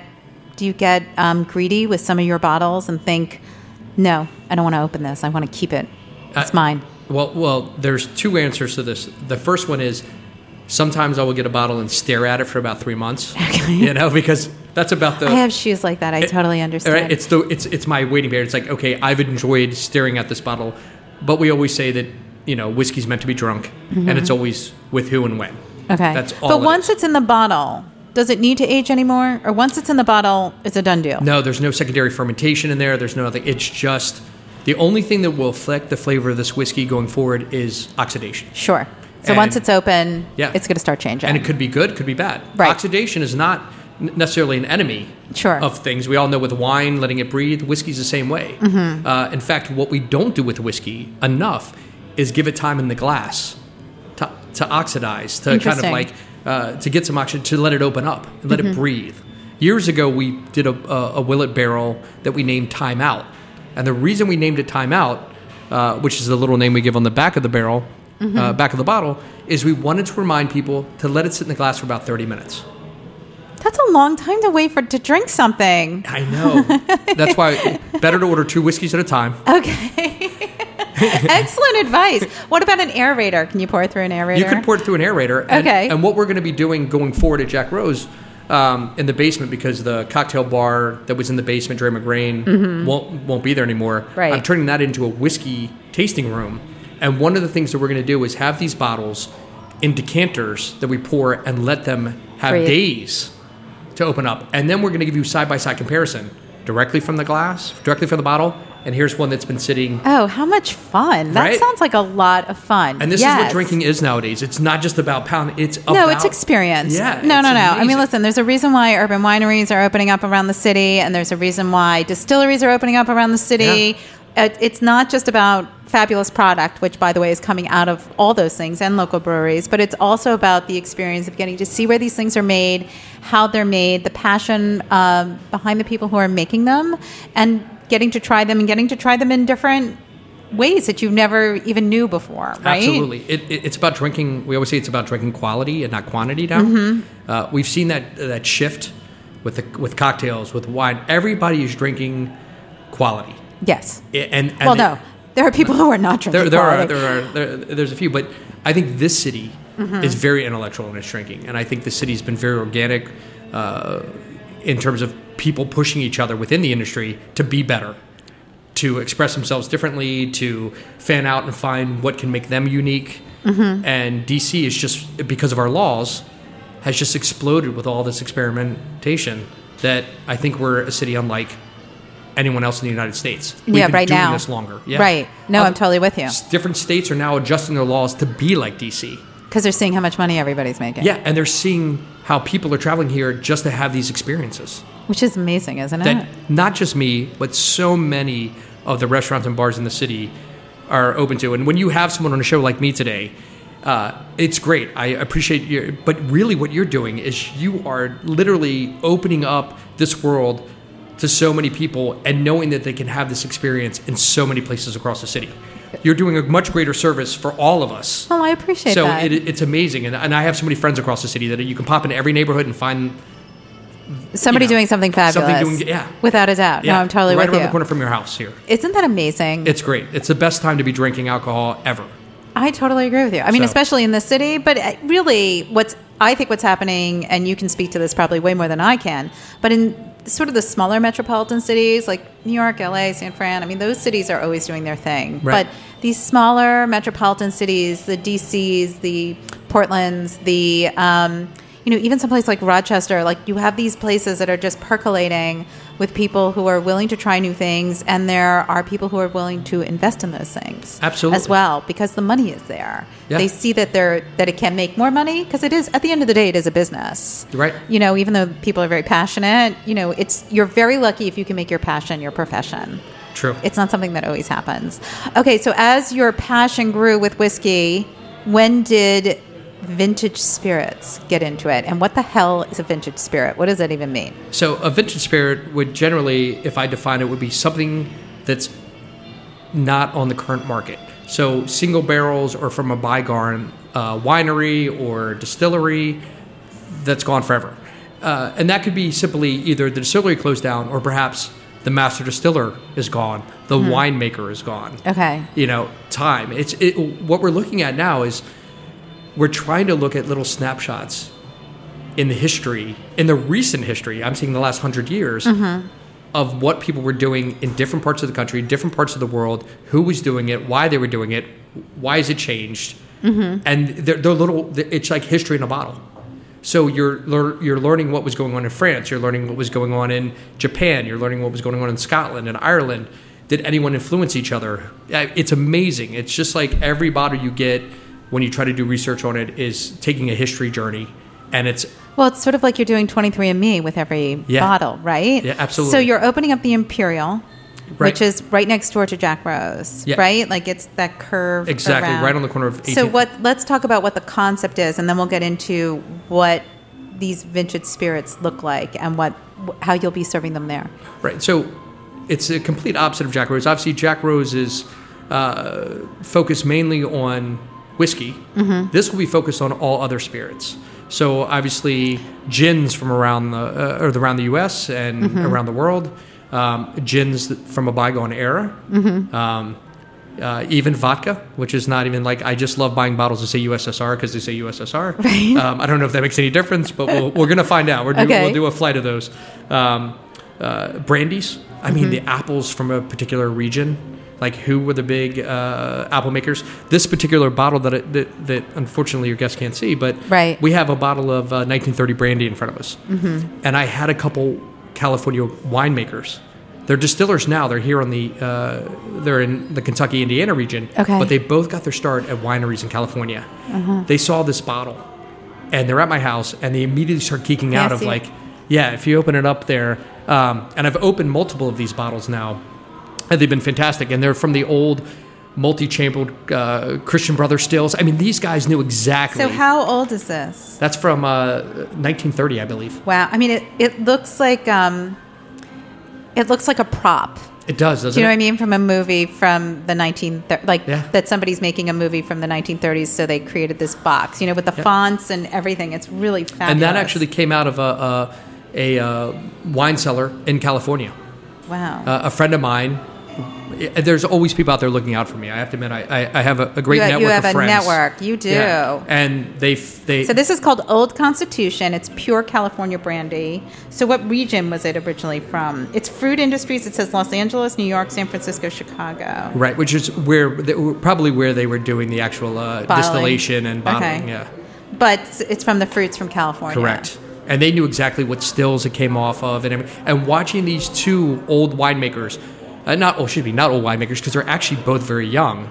greedy with some of your bottles and think, no, I don't want to open this. I want to keep it. It's mine. Well, there's two answers to this. The first one is sometimes I will get a bottle and stare at it for about 3 months. Okay. You know, because that's about the. I have shoes like that. I totally understand. Right? It's my waiting period. It's like, okay, I've enjoyed staring at this bottle, but we always say that, you know, whiskey's meant to be drunk, and it's always with who and when. Okay. That's all. But once it's in the bottle, does it need to age anymore? Or once it's in the bottle, it's a done deal? No, there's no secondary fermentation in there. There's no nothing. It's just the only thing that will affect the flavor of this whiskey going forward is oxidation. Sure. So And- once it's open, Yeah. it's going to start changing. And it could be good, could be bad. Right. Oxidation is not necessarily an enemy Sure. of things. We all know with wine, letting it breathe, whiskey's the same way. In fact, what we don't do with whiskey enough is give it time in the glass to oxidize, to kind of Interesting. like to get some oxygen, to let it open up and let it breathe. Years ago, we did a Willet barrel that we named Time Out. And the reason we named it Time Out, which is the little name we give on the back of the barrel, back of the bottle, is we wanted to remind people to let it sit in the glass for about 30 minutes. That's a long time to wait to drink something. I know. That's why better to order 2 whiskeys at a time. Okay. Excellent advice. What about an aerator? Can you pour it through an aerator? You could pour it through an aerator. And, Okay. And what we're going to be doing going forward at Jack Rose in the basement, because the cocktail bar that was in the basement, Dre McGrain, won't be there anymore. Right. I'm turning that into a whiskey tasting room. And one of the things that we're going to do is have these bottles in decanters that we pour and let them have Breathe. days to open up. And then we're going to give you side-by-side comparison directly from the glass, directly from the bottle. And here's one that's been sitting. Oh, how much fun. That Right? sounds like a lot of fun. And this Yes. is what drinking is nowadays. It's not just about pound. It's about... No, it's experience. Yeah. No. it's I mean, amazing. listen, there's a reason why urban wineries are opening up around the city, and there's a reason why distilleries are opening up around the city. It's not just about fabulous product, which, by the way, is coming out of all those things and local breweries, but it's also about the experience of getting to see where these things are made, how they're made, the passion behind the people who are making them, and getting to try them in different ways that you've never even knew before, right? Absolutely. It's about drinking. We always say it's about drinking quality and not quantity now. Mm-hmm. We've seen that shift with cocktails, with wine. Everybody is drinking quality. Yes. And Well, no. There are people who are not drinking quality. there's a few, but I think this city Mm-hmm. is very intellectual in its drinking, and I think the city's been very organic in terms of people pushing each other within the industry to be better, to express themselves differently, to fan out and find what can make them unique. Mm-hmm. And DC is just, because of our laws, has just exploded with all this experimentation that I think we're a city unlike anyone else in the United States. We've Yeah, been right doing now. this longer. Yeah. Right. No, I'm totally with you. Different states are now adjusting their laws to be like DC. Because they're seeing how much money everybody's making. Yeah, and they're seeing how people are traveling here just to have these experiences. Which is amazing, isn't it? That not just me, but so many of the restaurants and bars in the city are open to. And when you have someone on a show like me today, it's great. I appreciate you. But really what you're doing is you are literally opening up this world to so many people and knowing that they can have this experience in so many places across the city. You're doing a much greater service for all of us. Well, I appreciate So that. it's amazing. And I have so many friends across the city that you can pop into every neighborhood and find Somebody doing something fabulous. yeah. Without a doubt. No, I'm totally right with around you. the corner from your house here. Isn't that amazing? It's great. It's the best time to be drinking alcohol ever. I totally agree with you. I mean, So- especially in this city, but really I think what's happening, and you can speak to this probably way more than I can, but in sort of the smaller metropolitan cities like New York, LA, San Fran, I mean, those cities are always doing their thing. Right. But these smaller metropolitan cities, the DCs, the Portlands, the, even someplace like Rochester, like you have these places that are just percolating with people who are willing to try new things, and there are people who are willing to invest in those things Absolutely. as well, because the money is there. Yeah. They see that it can make more money, because it is, at the end of the day, it is a business. Right. Even though people are very passionate, you're very lucky if you can make your passion your profession. True. It's not something that always happens. Okay, so as your passion grew with whiskey, when did vintage spirits get into it. And what the hell is a vintage spirit? What does that even mean? So a vintage spirit would generally, if I define it, would be something that's not on the current market. So single barrels or from a bygone winery or distillery that's gone forever. And that could be simply either the distillery closed down or perhaps the master distiller is gone. The winemaker is gone. Okay. Time. What we're looking at now is we're trying to look at little snapshots in the history, in the recent history, I'm saying the last 100 years, of what people were doing in different parts of the country, different parts of the world, who was doing it, why they were doing it, why has it changed. And they're little, it's like history in a bottle. So you're learning what was going on in France, you're learning what was going on in Japan, you're learning what was going on in Scotland and Ireland. Did anyone influence each other? It's amazing. It's just like every bottle you get when you try to do research on it is taking a history journey. And it's sort of like you're doing 23andMe with every bottle, right? Yeah, absolutely. So you're opening up the Imperial, Right. which is right next door to Jack Rose, right? Like it's that curve. Exactly, around. right on the corner of 18th. So let's talk about what the concept is, and then we'll get into what these vintage spirits look like and how you'll be serving them there. Right. So it's a complete opposite of Jack Rose. Obviously, Jack Rose is focused mainly on whiskey. This will be focused on all other spirits. So obviously, gins from around the U.S. and around the world, gins from a bygone era, even vodka, which is not even like I just love buying bottles that say USSR because they say USSR. Right. I don't know if that makes any difference, but we're going to find out. We'll do a flight of those. Brandies. I mean, the apples from a particular region. Like who were the big apple makers? This particular bottle that unfortunately your guests can't see, but we have a bottle of 1930 brandy in front of us. And I had a couple California winemakers. They're distillers now. They're here on they're in the Kentucky, Indiana region. Okay. But they both got their start at wineries in California. They saw this bottle, and they're at my house, and they immediately start geeking out of like, if you open it up there. And I've opened multiple of these bottles now. And they've been fantastic, and they're from the old multi-chambered Christian Brothers stills. I mean, these guys knew exactly. So how old is this? That's from 1930, I believe. Wow. I mean, it looks like a prop. It does, doesn't it? Do you know what I mean? From a movie from the 1930s, that somebody's making a movie from the 1930s, so they created this box, with the fonts and everything. It's really fabulous. And that actually came out of a wine cellar in California. Wow. A friend of mine. There's always people out there looking out for me. I have to admit, I have a great network of friends. You have a network. You do. Yeah. And they. So this is called Old Constitution. It's pure California brandy. So what region was it originally from? It's Fruit Industries. It says Los Angeles, New York, San Francisco, Chicago. Right, which is probably where they were doing the actual distillation and bottling. Okay. Yeah. But it's from the fruits from California. Correct. And they knew exactly what stills it came off of, and watching these two old winemakers. Not old winemakers because they're actually both very young.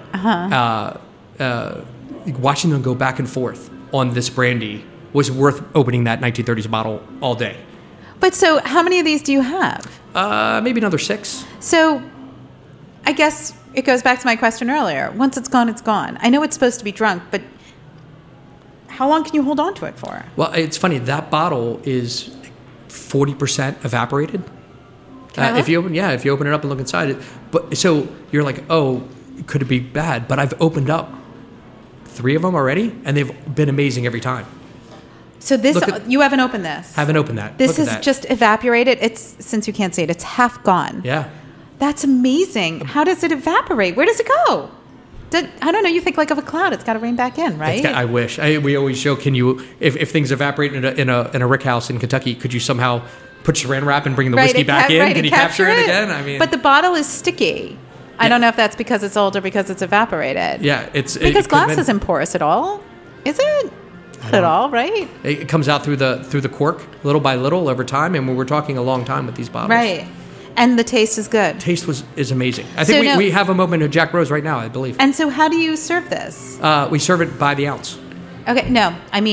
Watching them go back and forth on this brandy was worth opening that 1930s bottle all day. But so, how many of these do you have? Maybe another 6. So, I guess it goes back to my question earlier. Once it's gone, it's gone. I know it's supposed to be drunk, but how long can you hold on to it for? Well, it's funny. That bottle is 40% evaporated. If you open it up and look inside it, but so you're like, oh, could it be bad? But I've opened up 3 of them already, and they've been amazing every time. So you haven't opened this? Haven't opened that. This is just evaporated. Since you can't see it, it's half gone. Yeah, that's amazing. How does it evaporate? Where does it go? I don't know. You think like of a cloud. It's got to rain back in, right? I wish. We always joke. Can you, if things evaporate in a rick house in Kentucky, could you somehow put saran wrap and bring the whiskey back in? Can you capture it again? I mean, but the bottle is sticky. I don't know if that's because it's old or because it's evaporated. Yeah, because glass isn't porous at all. Is it? Not at all, right? It comes out through the cork little by little over time, and we're talking a long time with these bottles. Right. And the taste is good. Taste is amazing. I think we have a moment of Jack Rose right now, I believe. And so how do you serve this? We serve it by the ounce. Okay, no. I mean,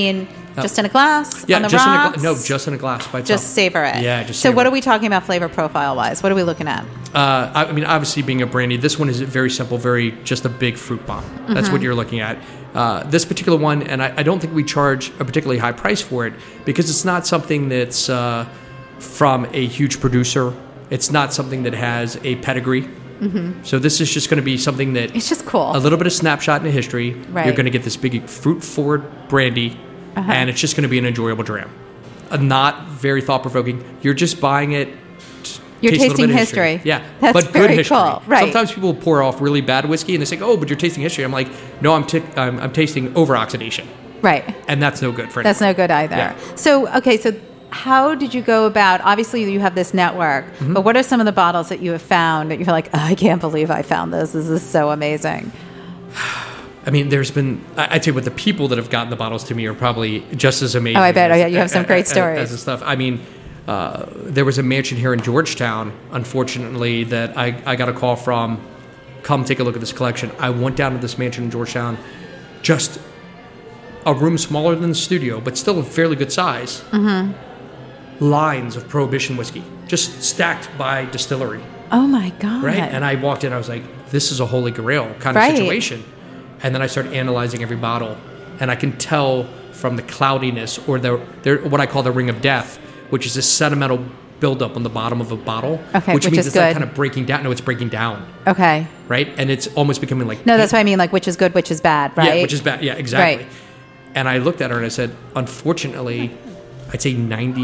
Just in a glass? Yeah, on the just rocks? in a just in a glass by itself. Just savor it. Yeah, just So savor what it. are we talking about flavor profile wise? What are we looking at? I mean, obviously, being a brandy, this one is very simple, very just a big fruit bomb. That's what you're looking at. This particular one, and I don't think we charge a particularly high price for it because it's not something that's from a huge producer. It's not something that has a pedigree. So this is just going to be something that It's just cool. a little bit of snapshot in history. Right. You're going to get this big fruit-forward brandy, and it's just going to be an enjoyable dram. Not very thought-provoking. You're just buying it. You're taste a little tasting bit of history. Yeah, That's but very good history. cool. Right. Sometimes people pour off really bad whiskey, and they say, "Oh, but you're tasting history." I'm like, "No, I'm tasting over-oxidation, Right. and that's no good for That's anyone." no good either. Yeah. So, okay, so how did you go about, obviously you have this network, but what are some of the bottles that you have found that you're like, I can't believe I found this. This is so amazing. I mean, there's been, I'd say, with the people that have gotten the bottles to me are probably just as amazing. Oh, I bet. as- Oh, yeah, you have some great stories. As the stuff. I mean, there was a mansion here in Georgetown, unfortunately, that I got a call from, come take a look at this collection. I went down to this mansion in Georgetown, just a room smaller than the studio, but still a fairly good size. Lines of Prohibition whiskey, just stacked by distillery. Oh my God. Right? And I walked in, I was like, this is a holy grail kind Right. of situation. And then I started analyzing every bottle, and I can tell from the cloudiness or what I call the ring of death, which is this sedimental buildup on the bottom of a bottle, Okay, which which means is it's like good. kind of breaking down. No, it's breaking down, Okay. right? And it's almost becoming like No, that's what I mean, like which is good, which is bad, right? yeah, which is bad. Yeah, exactly. Right. And I looked at her and I said, unfortunately, I'd say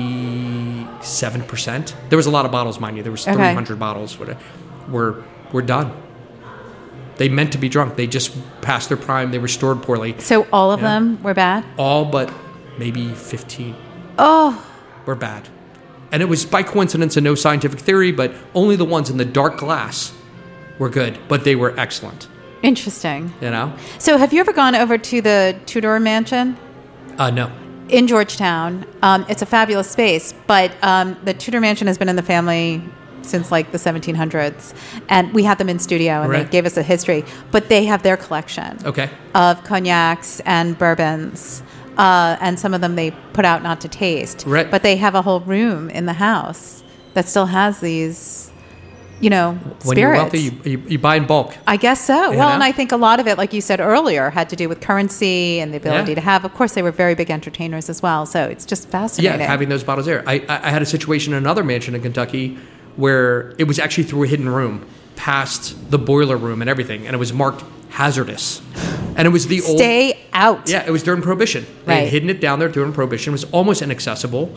97%. There was a lot of bottles, mind you. There was Okay. 300 bottles. Were done. They meant to be drunk. They just passed their prime. They were stored poorly. So all of Yeah. them were bad? All but maybe 15 Oh, were bad. And it was by coincidence and no scientific theory, but only the ones in the dark glass were good. But they were excellent, interesting. you know? So have you ever gone over to the Tudor Mansion? No. In Georgetown. It's a fabulous space, but the Tudor Mansion has been in the family since like the 1700s, and we had them in studio, and they Right. gave us a history. But they have their collection Okay. of cognacs and bourbons, and some of them they put out not to taste. Right. But they have a whole room in the house that still has these, you know, When spirits. you're wealthy, you buy in bulk. I guess so. You Well, know? and I think a lot of it, like you said earlier, had to do with currency and the ability Yeah. to have. Of course, they were very big entertainers as well. So it's just fascinating. Yeah, having those bottles there. I had a situation in another mansion in Kentucky where it was actually through a hidden room, past the boiler room and everything, and it was marked hazardous. And it was the old... Stay out. Yeah, it was during Prohibition. They Right. had hidden it down there during Prohibition. It was almost inaccessible.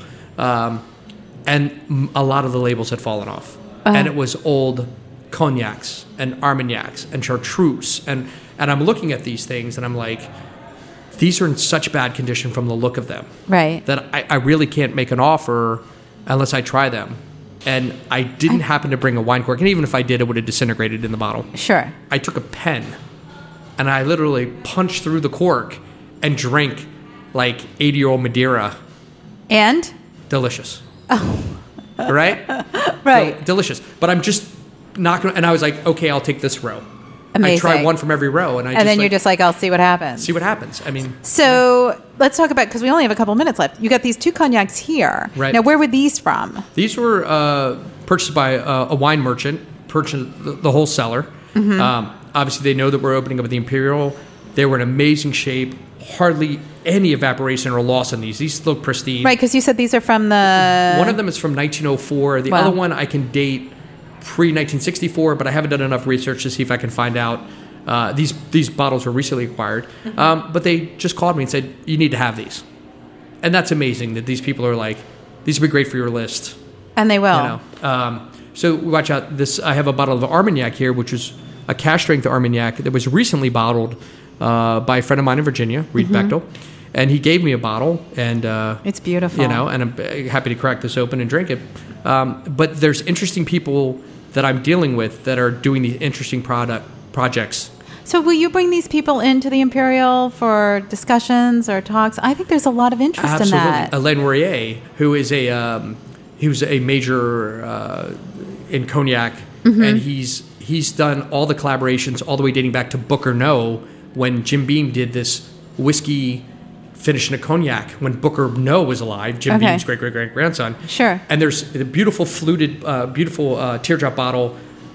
And a lot of the labels had fallen off. And it was old cognacs and armagnacs and chartreuse. And I'm looking at these things and I'm like, these are in such bad condition from the look of them Right. that I really can't make an offer unless I try them. And I didn't happen to bring a wine cork. And even if I did, it would have disintegrated in the bottle. Sure. I took a pen and I literally punched through the cork and drank like 80-year-old Madeira. And? Delicious. Oh. Right? Right. Delicious. But I'm just not going to... And I was like, okay, I'll take this row. Amazing. I tried one from every row. And And then you're just like, I'll see what happens. see what happens. I mean... So let's talk about, because we only have a couple minutes left. You got these two cognacs here. Right. Now, where were these from? These were purchased by a wine merchant, purchased the whole cellar. Mm-hmm. Obviously, they know that we're opening up at the Imperial. They were in amazing shape. Hardly any evaporation or loss in these. These look pristine. Right, because you said these are from the... One of them is from 1904. The Wow. other one I can date pre-1964, but I haven't done enough research to see if I can find out. These bottles were recently acquired. Mm-hmm. But they just called me and said, you need to have these. And that's amazing that these people are like, these would be great for your list. And they will. You know, so watch out. This I have a bottle of Armagnac here, which is a cask strength Armagnac that was recently bottled by a friend of mine in Virginia, Reed Bechtel, and he gave me a bottle, and It's beautiful. you know, and I'm happy to crack this open and drink it. But there's interesting people that I'm dealing with that are doing these interesting projects. So will you bring these people into the Imperial for discussions or talks? I think there's a lot of interest in that. Alain Royer, who is he was a major in cognac, and he's done all the collaborations all the way dating back to Booker No, when Jim Beam did this whiskey finishing a cognac when Booker Noe was alive, Jim Okay. Beam's great-great-great-grandson. Sure. And there's the beautiful fluted, beautiful teardrop bottle.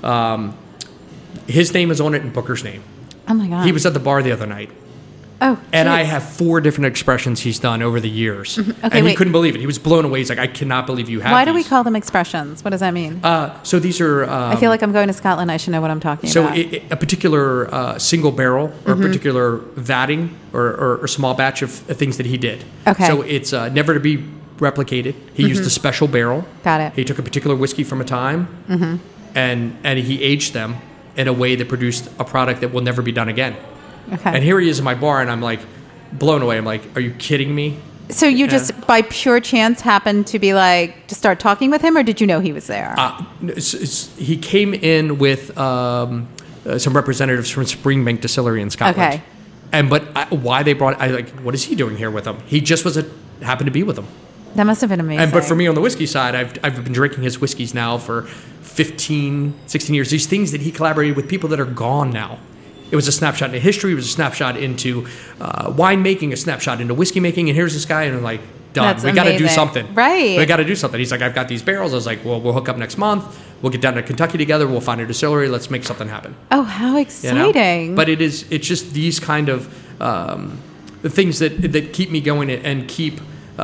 His name is on it and Booker's name. Oh my God. He was at the bar the other night. Oh. And geez. I have 4 different expressions he's done over the years. Okay, and he wait. couldn't believe it. He was blown away. He's like, I cannot believe you have Why do we these. call them expressions? What does that mean? So these are... I feel like I'm going to Scotland. I should know what I'm talking So about. a particular single barrel or a particular vatting or small batch of things that he did. Okay. So it's never to be replicated. He used a special barrel. Got it. He took a particular whiskey from a time and he aged them in a way that produced a product that will never be done again. Okay. And here he is in my bar and I'm like blown away. I'm like, are you kidding me? So you just, by pure chance, happened to be like, to start talking with him, or did you know he was there? He came in with some representatives from Springbank Distillery in Scotland. Okay. Why they brought? What is he doing here with them? He just happened to be with them. That must have been amazing. But for me on the whiskey side, I've been drinking his whiskeys now for 15, 16 years. These things that he collaborated with people that are gone now. It was a snapshot into history. It was a snapshot into winemaking, a snapshot into whiskey making. And here's this guy, and I'm like, done. That's We got to do amazing. something. Right. We got to do something. He's like, I've got these barrels. I was like, well, we'll hook up next month. We'll get down to Kentucky together. We'll find a distillery. Let's make something happen. Oh, how You know? exciting. But it's just these kind of the things that keep me going and keep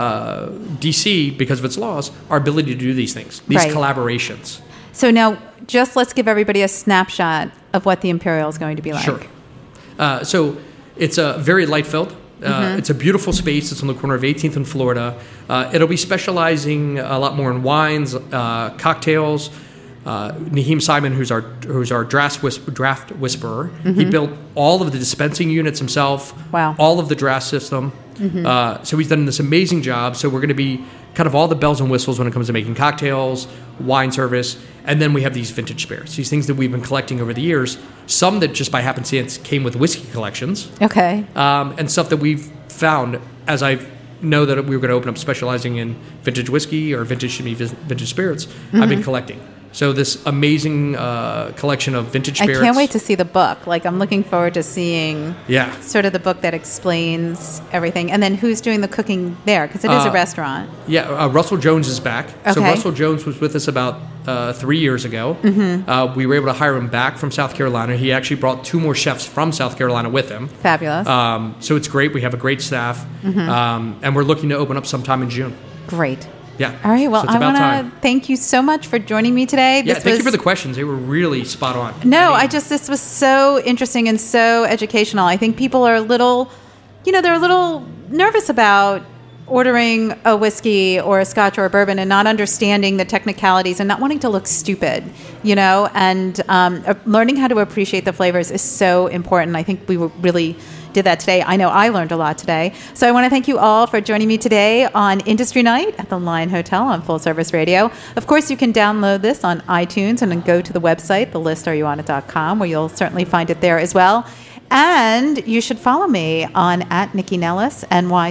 DC, because of its laws, our ability to do these things, these Right. collaborations. So now, just let's give everybody a snapshot of what the Imperial is going to be like. Sure. So it's very light filled. It's a beautiful space. It's on the corner of 18th and Florida. It'll be specializing a lot more in wines, cocktails. Naheem Simon, who's our draft whisperer, he built all of the dispensing units himself. Wow. All of the draft system. So he's done this amazing job. So we're going to be kind of all the bells and whistles when it comes to making cocktails, wine service, and then we have these vintage spirits, these things that we've been collecting over the years. Some that just by happenstance came with whiskey collections. Okay. And stuff that we've found as I know that we were going to open up specializing in vintage whiskey or vintage spirits. I've been collecting. So this amazing collection of vintage spirits. I can't wait to see the book. Like, I'm looking forward to seeing Yeah. sort of the book that explains everything. And then who's doing the cooking there? Because it is a restaurant. Yeah, Russell Jones is back. So Okay. Russell Jones was with us about 3 years ago. We were able to hire him back from South Carolina. He actually brought 2 more chefs from South Carolina with him. Fabulous. So it's great. We have a great staff. And we're looking to open up sometime in June. Great. Yeah. All right. Well, So it's I about want time. to thank you so much for joining me today. Yeah, This thank you was- for the questions. They were really spot on. No, I mean, this was so interesting and so educational. I think people are a little, they're a little nervous about ordering a whiskey or a scotch or a bourbon and not understanding the technicalities and not wanting to look stupid, and learning how to appreciate the flavors is so important. I think we really did that today. I know I learned a lot today. So I want to thank you all for joining me today on Industry Night at the Lion Hotel on Full Service Radio. Of course, you can download this on iTunes and then go to the website, thelistareyouonit.com, where you'll certainly find it there as well. And you should follow me on @Nikki Nellis,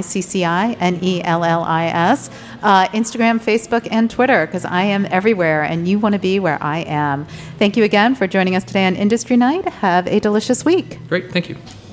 NYCCINELLIS, Instagram, Facebook, and Twitter, because I am everywhere, and you want to be where I am. Thank you again for joining us today on Industry Night. Have a delicious week. Great. Thank you.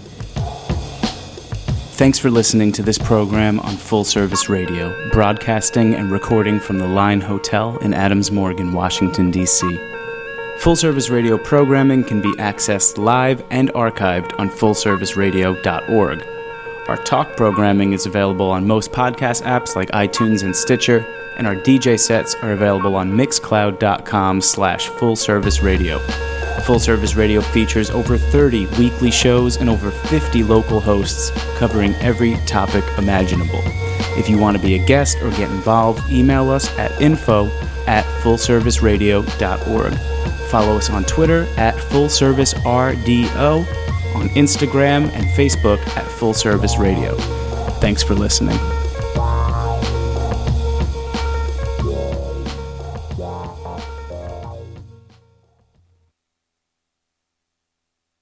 Thanks for listening to this program on Full Service Radio, broadcasting and recording from the Line Hotel in Adams Morgan, Washington, D.C. Full Service Radio programming can be accessed live and archived on fullserviceradio.org. Our talk programming is available on most podcast apps like iTunes and Stitcher, and our DJ sets are available on mixcloud.com/fullserviceradio. Full Service Radio features over 30 weekly shows and over 50 local hosts covering every topic imaginable. If you want to be a guest or get involved, email us at info@fullserviceradio.org. Follow us on Twitter @FullServiceRDO, on Instagram and Facebook @FullServiceRadio. Thanks for listening.